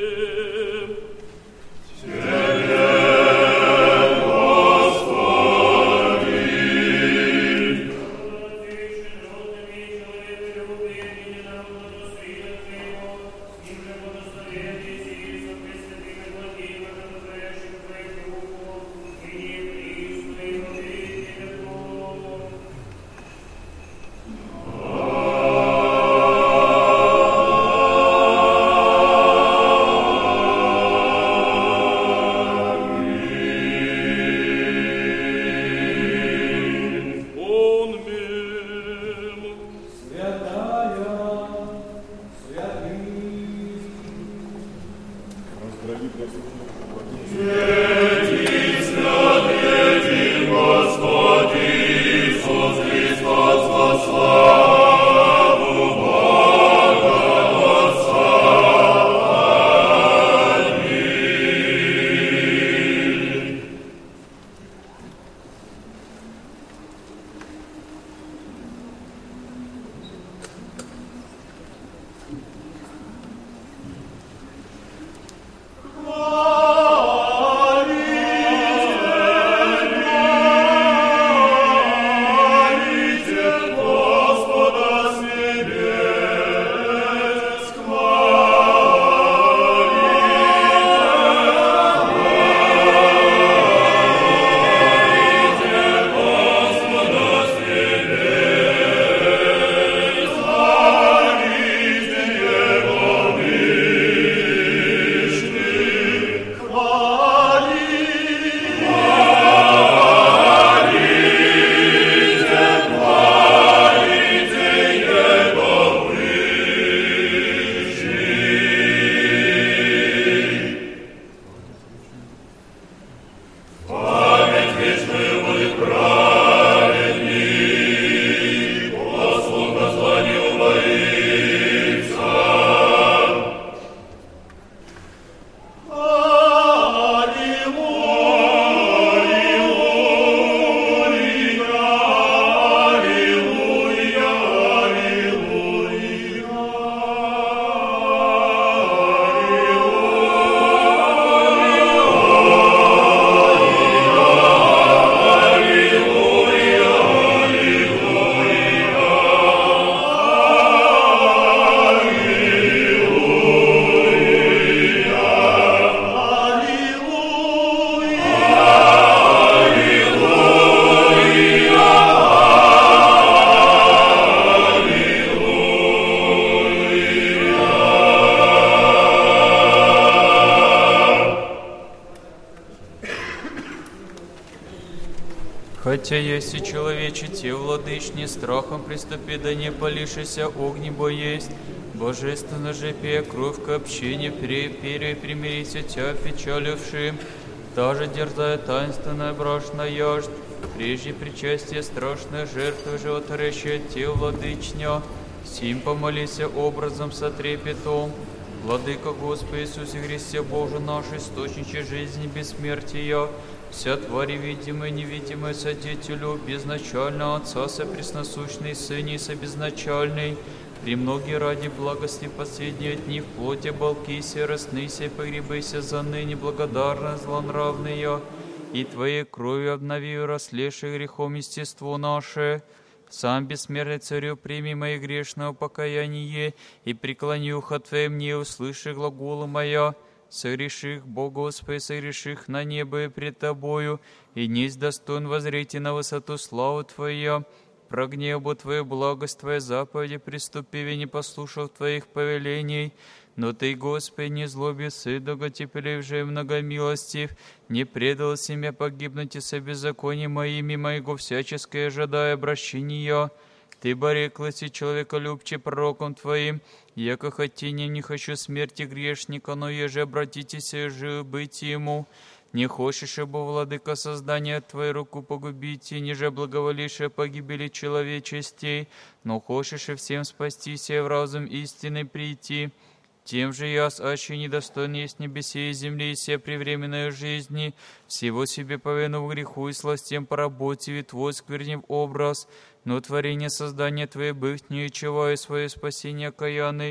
Хотя есть и человече те владычни, страхом приступи, да не полишися огни боесть. Божественно же пея кровь к общине, пере примирися тя печалившим. Та же дерзая таинственная брашная яжд, прежде причастие страшной жертвы животорящая те владычня, сим помолися образом со трепетом. Владыка Господи Иисусе Христе, Боже наш, источниче жизни бессмертия, вся твари видимые и невидимые содетелю, безначально Отца, сопресносущный Сыне, собезначальный, премногие ради благости последние дни в плоти балкися, раснися, погребися за ныне благодарно злонравные, и Твоей кровью обнови расслевшее грехом естество наше. Сам бессмертный Царю, прими мои грешное покаяние, и преклони ухо Твое мне, услыши глаголы моя. Согреших, Бог Господи, согреших на небо и пред Тобою, и несть достоин возрейти на высоту славы Твоя. Прогнев бы Твою благость, Твоя заповеди, приступи, не послушав Твоих повелений. Но Ты, Господи, не злоби сы, долготерпелив же и многомилостив, не предал семя погибнуть и со беззаконием моими моего всяческое ожидая обращения. Ты бореклась и человеколюбче пророком Твоим, яко хотением не хочу смерти грешника, но еже обратитесь и живы быть ему. Не хочешь, ибо, владыка, создания Твоей руку погубите, ниже благоволившее погибели человечестей, но хочешь и всем спастись и в разум истины прийти. Тем же я, аще недостоин есть небесе и земли, и все превременной жизни, всего себе повинув греху и сластям по работе, и Твой сквернив образ, но творение создания Твое быв ничего, и свое спасение окаянный,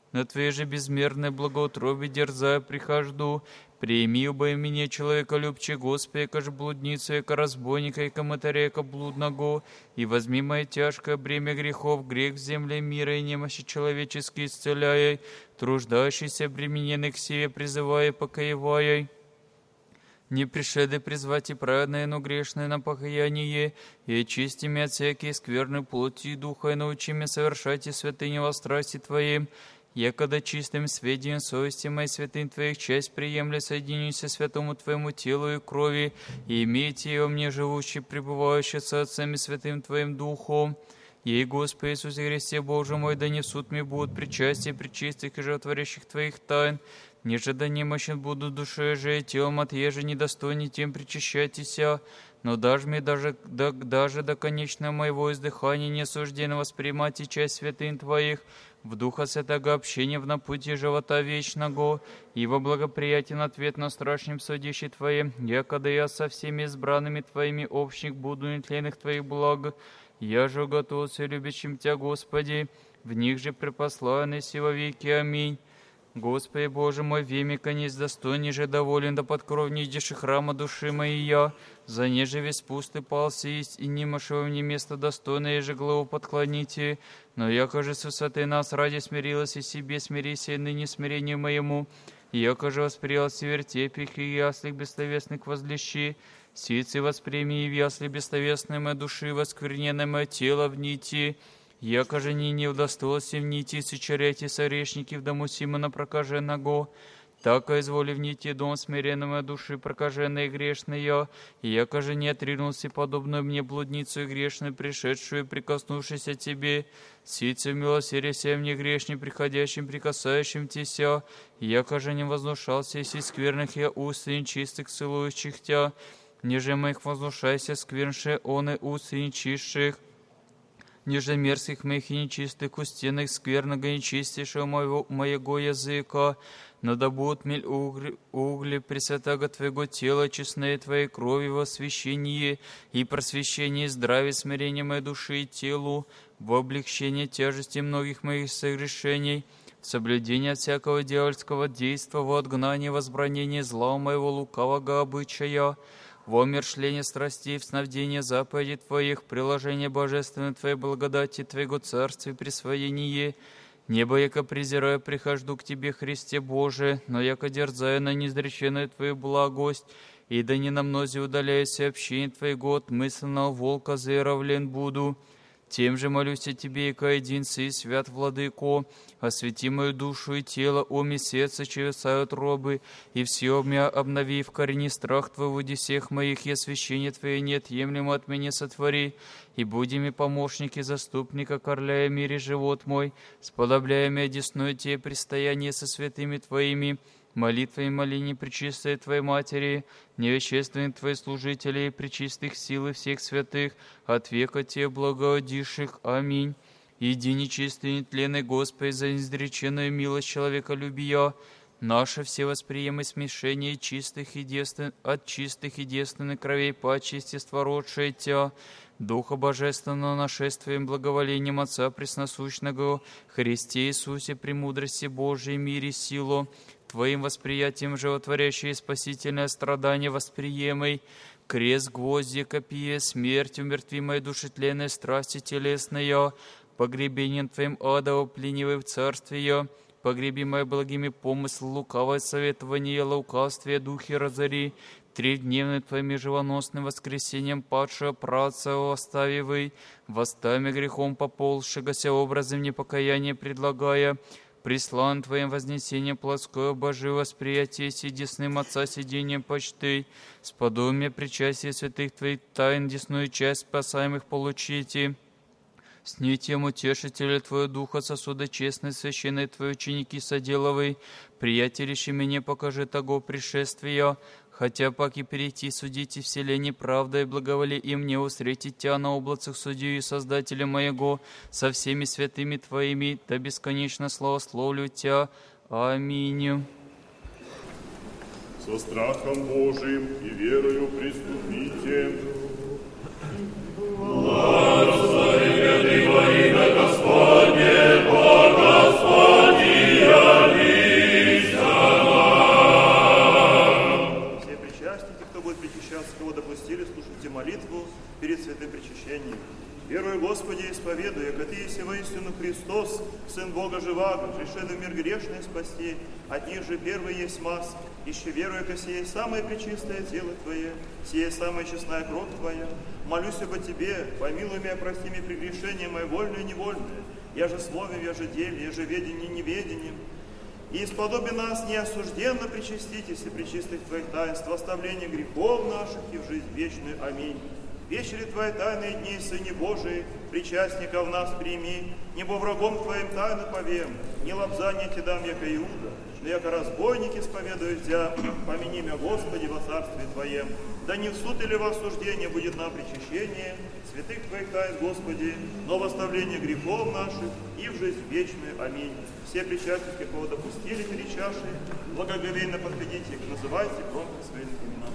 на Твоей же безмерной благоутробе дерзая прихожду. Прими убой меня, человека любче, Господи, каж блудницу, яко разбойника, яко мотаря, яко блудного, и возьми мое тяжкое бремя грехов, грех в земле мира и немощи человеческие исцеляй, труждающийся обремененных себе призывая, покоевая. Не пришеды призвать и праведное, но грешное на покаяние, и очисти меня от всякие скверны плоти и духа, и научи меня совершать и святыни во страсти Твоим. Я, когда чистым сведением совести моей святынь Твоих честь приемля, соединюсь святому Твоему телу и крови, и имейте ее мне живущий, пребывающий с Отцем и Святым Твоим Духом. Ей, Господи Иисусе Христе, Боже мой, да не в суд мне будут причастие причистых и животворящих Твоих тайн, ниже да немощен буду душой же и телом, от еже недостойней тем причащайтеся, но даже мне даже, да, даже до конечного моего издыхания не осужденно воспринимать и часть святынь Твоих, в духа святого общения в напутье живота вечного, и во благоприятен ответ на страшном судище Твоем, я, когда я со всеми избранными Твоими общник буду нетленных Твоих благ, я же готовился любящим Тебя, Господи, в них же препославный сего веки. Аминь. Господи Боже мой, веми конец достойней же доволен, да под кровь нидиши храма души моей я, за неже весь пустый пался есть, и немашего мне место достойное, же главу подклоните, но яко же с высоты нас ради смирилась и себе смирися, и ныне смирению моему, яко же восприялся вертепих и яслик бессловесных возлещи, сицы воспреми и в ясли бессловесной моей души, воскверненное мое тело в нити, яко же не не удостоился в нити сочеряйте сорешники в дому Симона прокаженного, так изволи в нити дом смиренной души прокаженной и грешной я, и яко же не отринулся подобную мне блудницу и грешную, пришедшую и прикоснувшись от Тебе, сице в милосердие сей мне грешней, приходящим, прикасающим Теся, яко же не вознушался, если скверных я уст и нечистых целующих Тя, ниже моих вознушайся, сквернше он и уст и нечистых, ниже мерзких моих и нечистых устенных скверного и нечистейшего моего, моего языка, но да будут мель угли, угли пресвятого Твоего тела, честные Твоей крови во освящении и просвещении, здравие, смирение моей души и телу, в облегчение тяжести многих моих согрешений, в соблюдение от всякого дьявольского действа, в отгнание, возбранение зла моего лукавого обычая, в умершление страстей, в сновдение заповедей Твоих, приложение божественной Твоей благодати, Твоего царствия, присвоение. Небо, яко презирая, прихожду к Тебе, Христе Боже, но яко дерзая на неизреченную Твою благость, и да не на мнозе удаляйся общение Твоего от мысленного волка заировлен буду. Тем же молюсь о Тебе, яко един Сы, свят Владыко, освети мою душу и тело, ум и сердце чевесают робы, и все меня обнови, в корени страх Твой в уде всех моих, и освящение Твое неотъемлемо от меня сотвори, и буди ми помощники заступника, корляя мире живот мой, сподобляя меня десную Тебе предстояние со святыми Твоими, молитвой и моление пречистой Твоей Матери, невещественных Твоих служителей и пречистых сил и всех святых, от века Тебе благоодиших. Аминь. Иди нечистый и нетленный Господи, за изреченную милость человеколюбия, наше все восприемы смешение чистых и девствен... от чистых и девственных кровей по очистества родшее Тя, Духа Божественного нашествием благоволением Отца Пресносущного, Христе Иисусе, премудрости Божией, мире, силу, Твоим восприятием животворящее спасительное страдание восприемой, крест, гвозди, копье, смерть, умертви моей души тленной страсти телесная, погребением Твоим ада, пленивый в царствие, погреби мои благими помыслы, лукавое советование, лукавствие, духи разори, трехдневный Твоими живоносным воскресением падшего праца оставивый, восстами грехом поползшегося образом непокаяния предлагая, прислан Твоим вознесением плотское Божие восприятие си десным Отца сидением почты, сподобие причастия святых Твоих тайн десную часть спасаемых получите. С нитем утешителя Твоего Духа сосуда честной священной Твои ученики соделовой, приятелище мне покажи того пришествия, хотя паки перейти судите вселение правда и благоволи и мне встретить Тя на облацах судью и Создателя моего со всеми святыми Твоими, да бесконечно славословлю Тя. Аминь. Со страхом Божиим и верою приступите. Благослови во имя Господне, Бог Господи, исповедуя, ко Ты еси воистину Христос, Сын Бога живаго, пришедший в мир грешный спасти, от них же первый есть мас, ищи веруя ко сие самое пречистое тело Твое, сие самая честная кровь Твоя. Молюсь обо Тебе, помилуй меня, прости мне прегрешения мои вольные и невольные, я же словем, я же деле, я же ведением и неведением. И исподоби нас неосужденно причаститесь и причистых Твоих таинств, оставление грехов наших и в жизнь вечную. Аминь. Вечери Твои тайные дни, Сыне Божии, причастников нас прими, небо врагом Твоим тайно повем, не лобзание Те дам, яко Иуда, но яко разбойники исповедую Тя, помяни меня, Господи, во царстве Твоем. Да не в суд или в осуждение будет нам причащение святых Твоих тайн, Господи, но в оставление грехов наших и в жизнь вечную. Аминь. Все причастники, кого допустили перед чашей, благоговейно подходите их, называйте громко своими именами.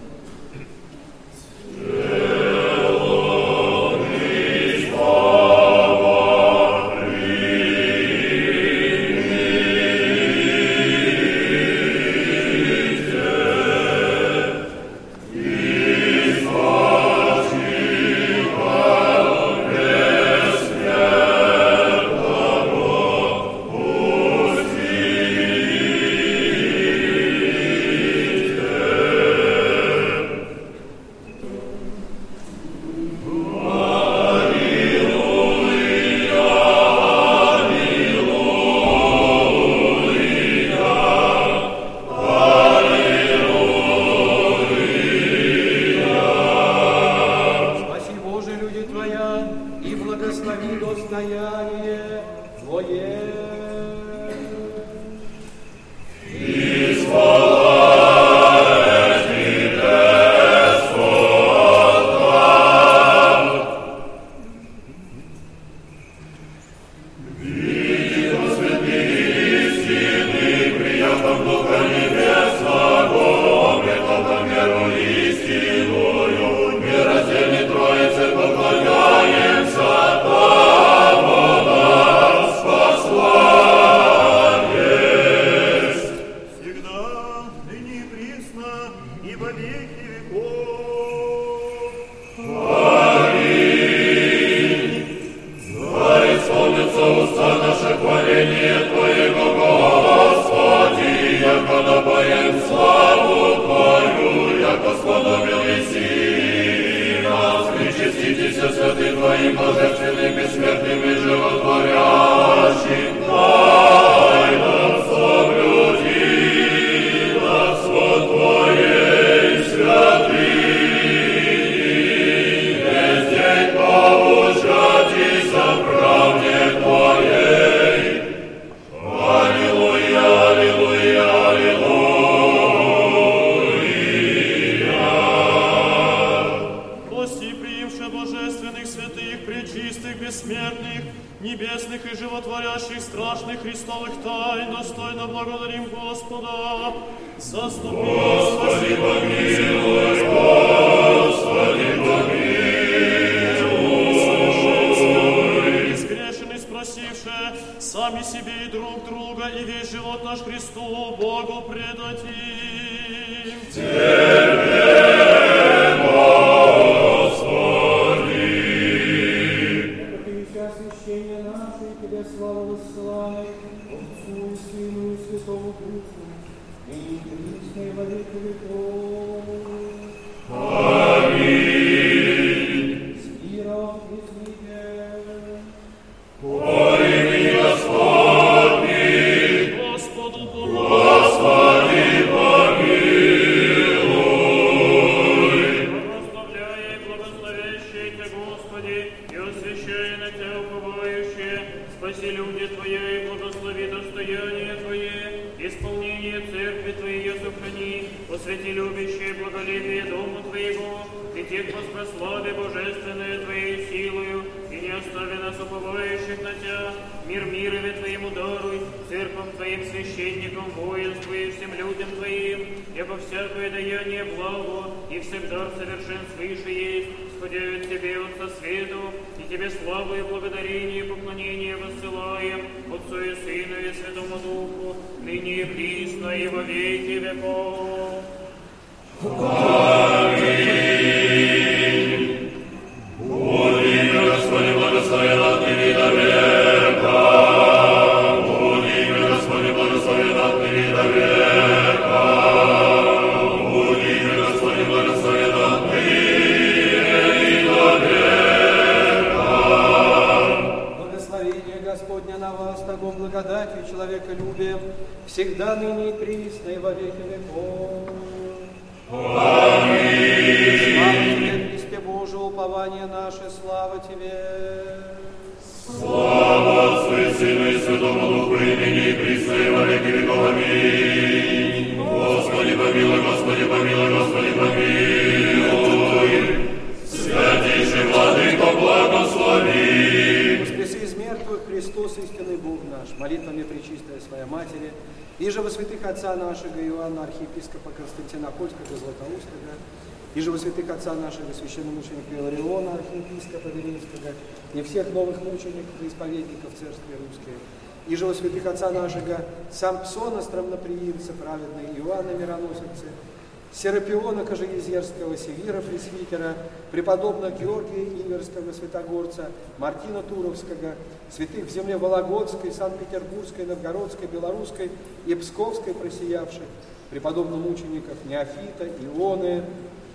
Господи, благослови ныне до века. Будь имя Господне благословенно ныне и до века. Благословение Господня на вас, того благодатью человеколюбием, всегда ныне и присно и во веки веков. Аминь. Слава Тебе, Христе Божий, упование наше, слава Тебе. Слава Отцу и Сыну и Святому Духу, и ныне и присно и во веки веков. Аминь. Господи помилуй, Господи помилуй, Господи помилуй. Святейший Владыко, благослови. Воскреси из мертвых Христос, истинный Бог наш, молитвами Пречистой Своей Матери, и же во святых отца нашего Иоанна, архиепископа Константинопольского и Златоустого, и же во святых отца нашего священномученика Илариона, архиепископа Вилинского, и всех новых мучеников и исповедников Церкви Русской, и же во святых отца нашего Сампсона, стромноприимца, праведный Иоанна Мироносицы, Серапиона Кожеезерского, Севира Пресвитера, преподобного Георгия Иверского, Святогорца, Мартина Туровского, святых в земле Вологодской, Санкт-Петербургской, Новгородской, Белорусской и Псковской просиявших, преподобных мучеников Неофита, Ионы,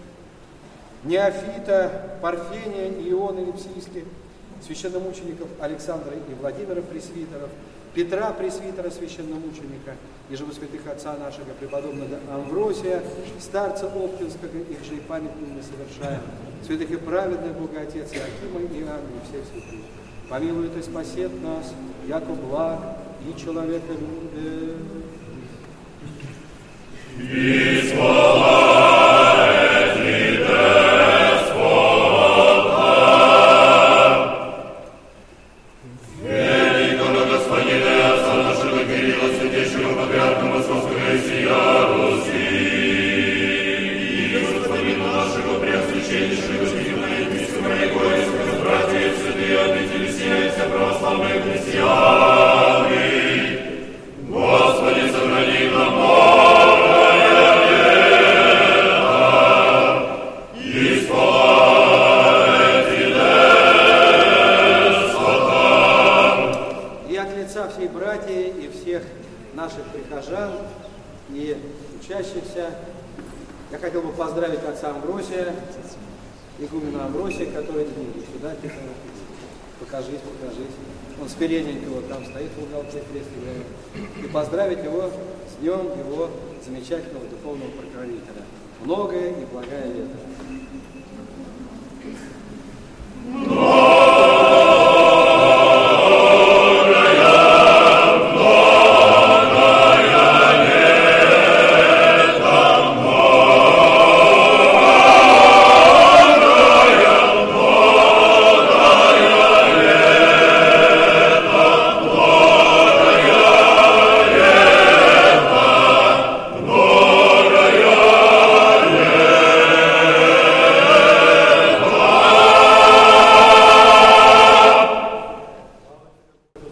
Неофита, Парфения, Ионы Липсийских, священномучеников Александра и Владимира Пресвитеров, Петра Пресвитера, священномученика, и же во святых отца нашего преподобного Амвросия, старца Оптинского, их же и памятными мы совершаем, святых и праведных Бога Отец Иакима и Иоанна и всех святых. Помилует и спасет нас, яко благ и человеколюбие. И славит ли Господа, великого Господина и Отца нашего Кирилла, святейшего патриарха Московского и сия Руси, и Господина нашего преосвященнейшего епископа Егорьевского, братья и святые обители сия и все православные христианы, Господи, сохрани нам всей братья и всех наших прихожан и учащихся. Я хотел бы поздравить отца Амвросия, игумена Амвросия, который иди сюда, покажись, покажись. Он смиренненько вот там стоит в уголке креста, и поздравить его с днем его замечательного духовного покровителя. Многое и благое лето.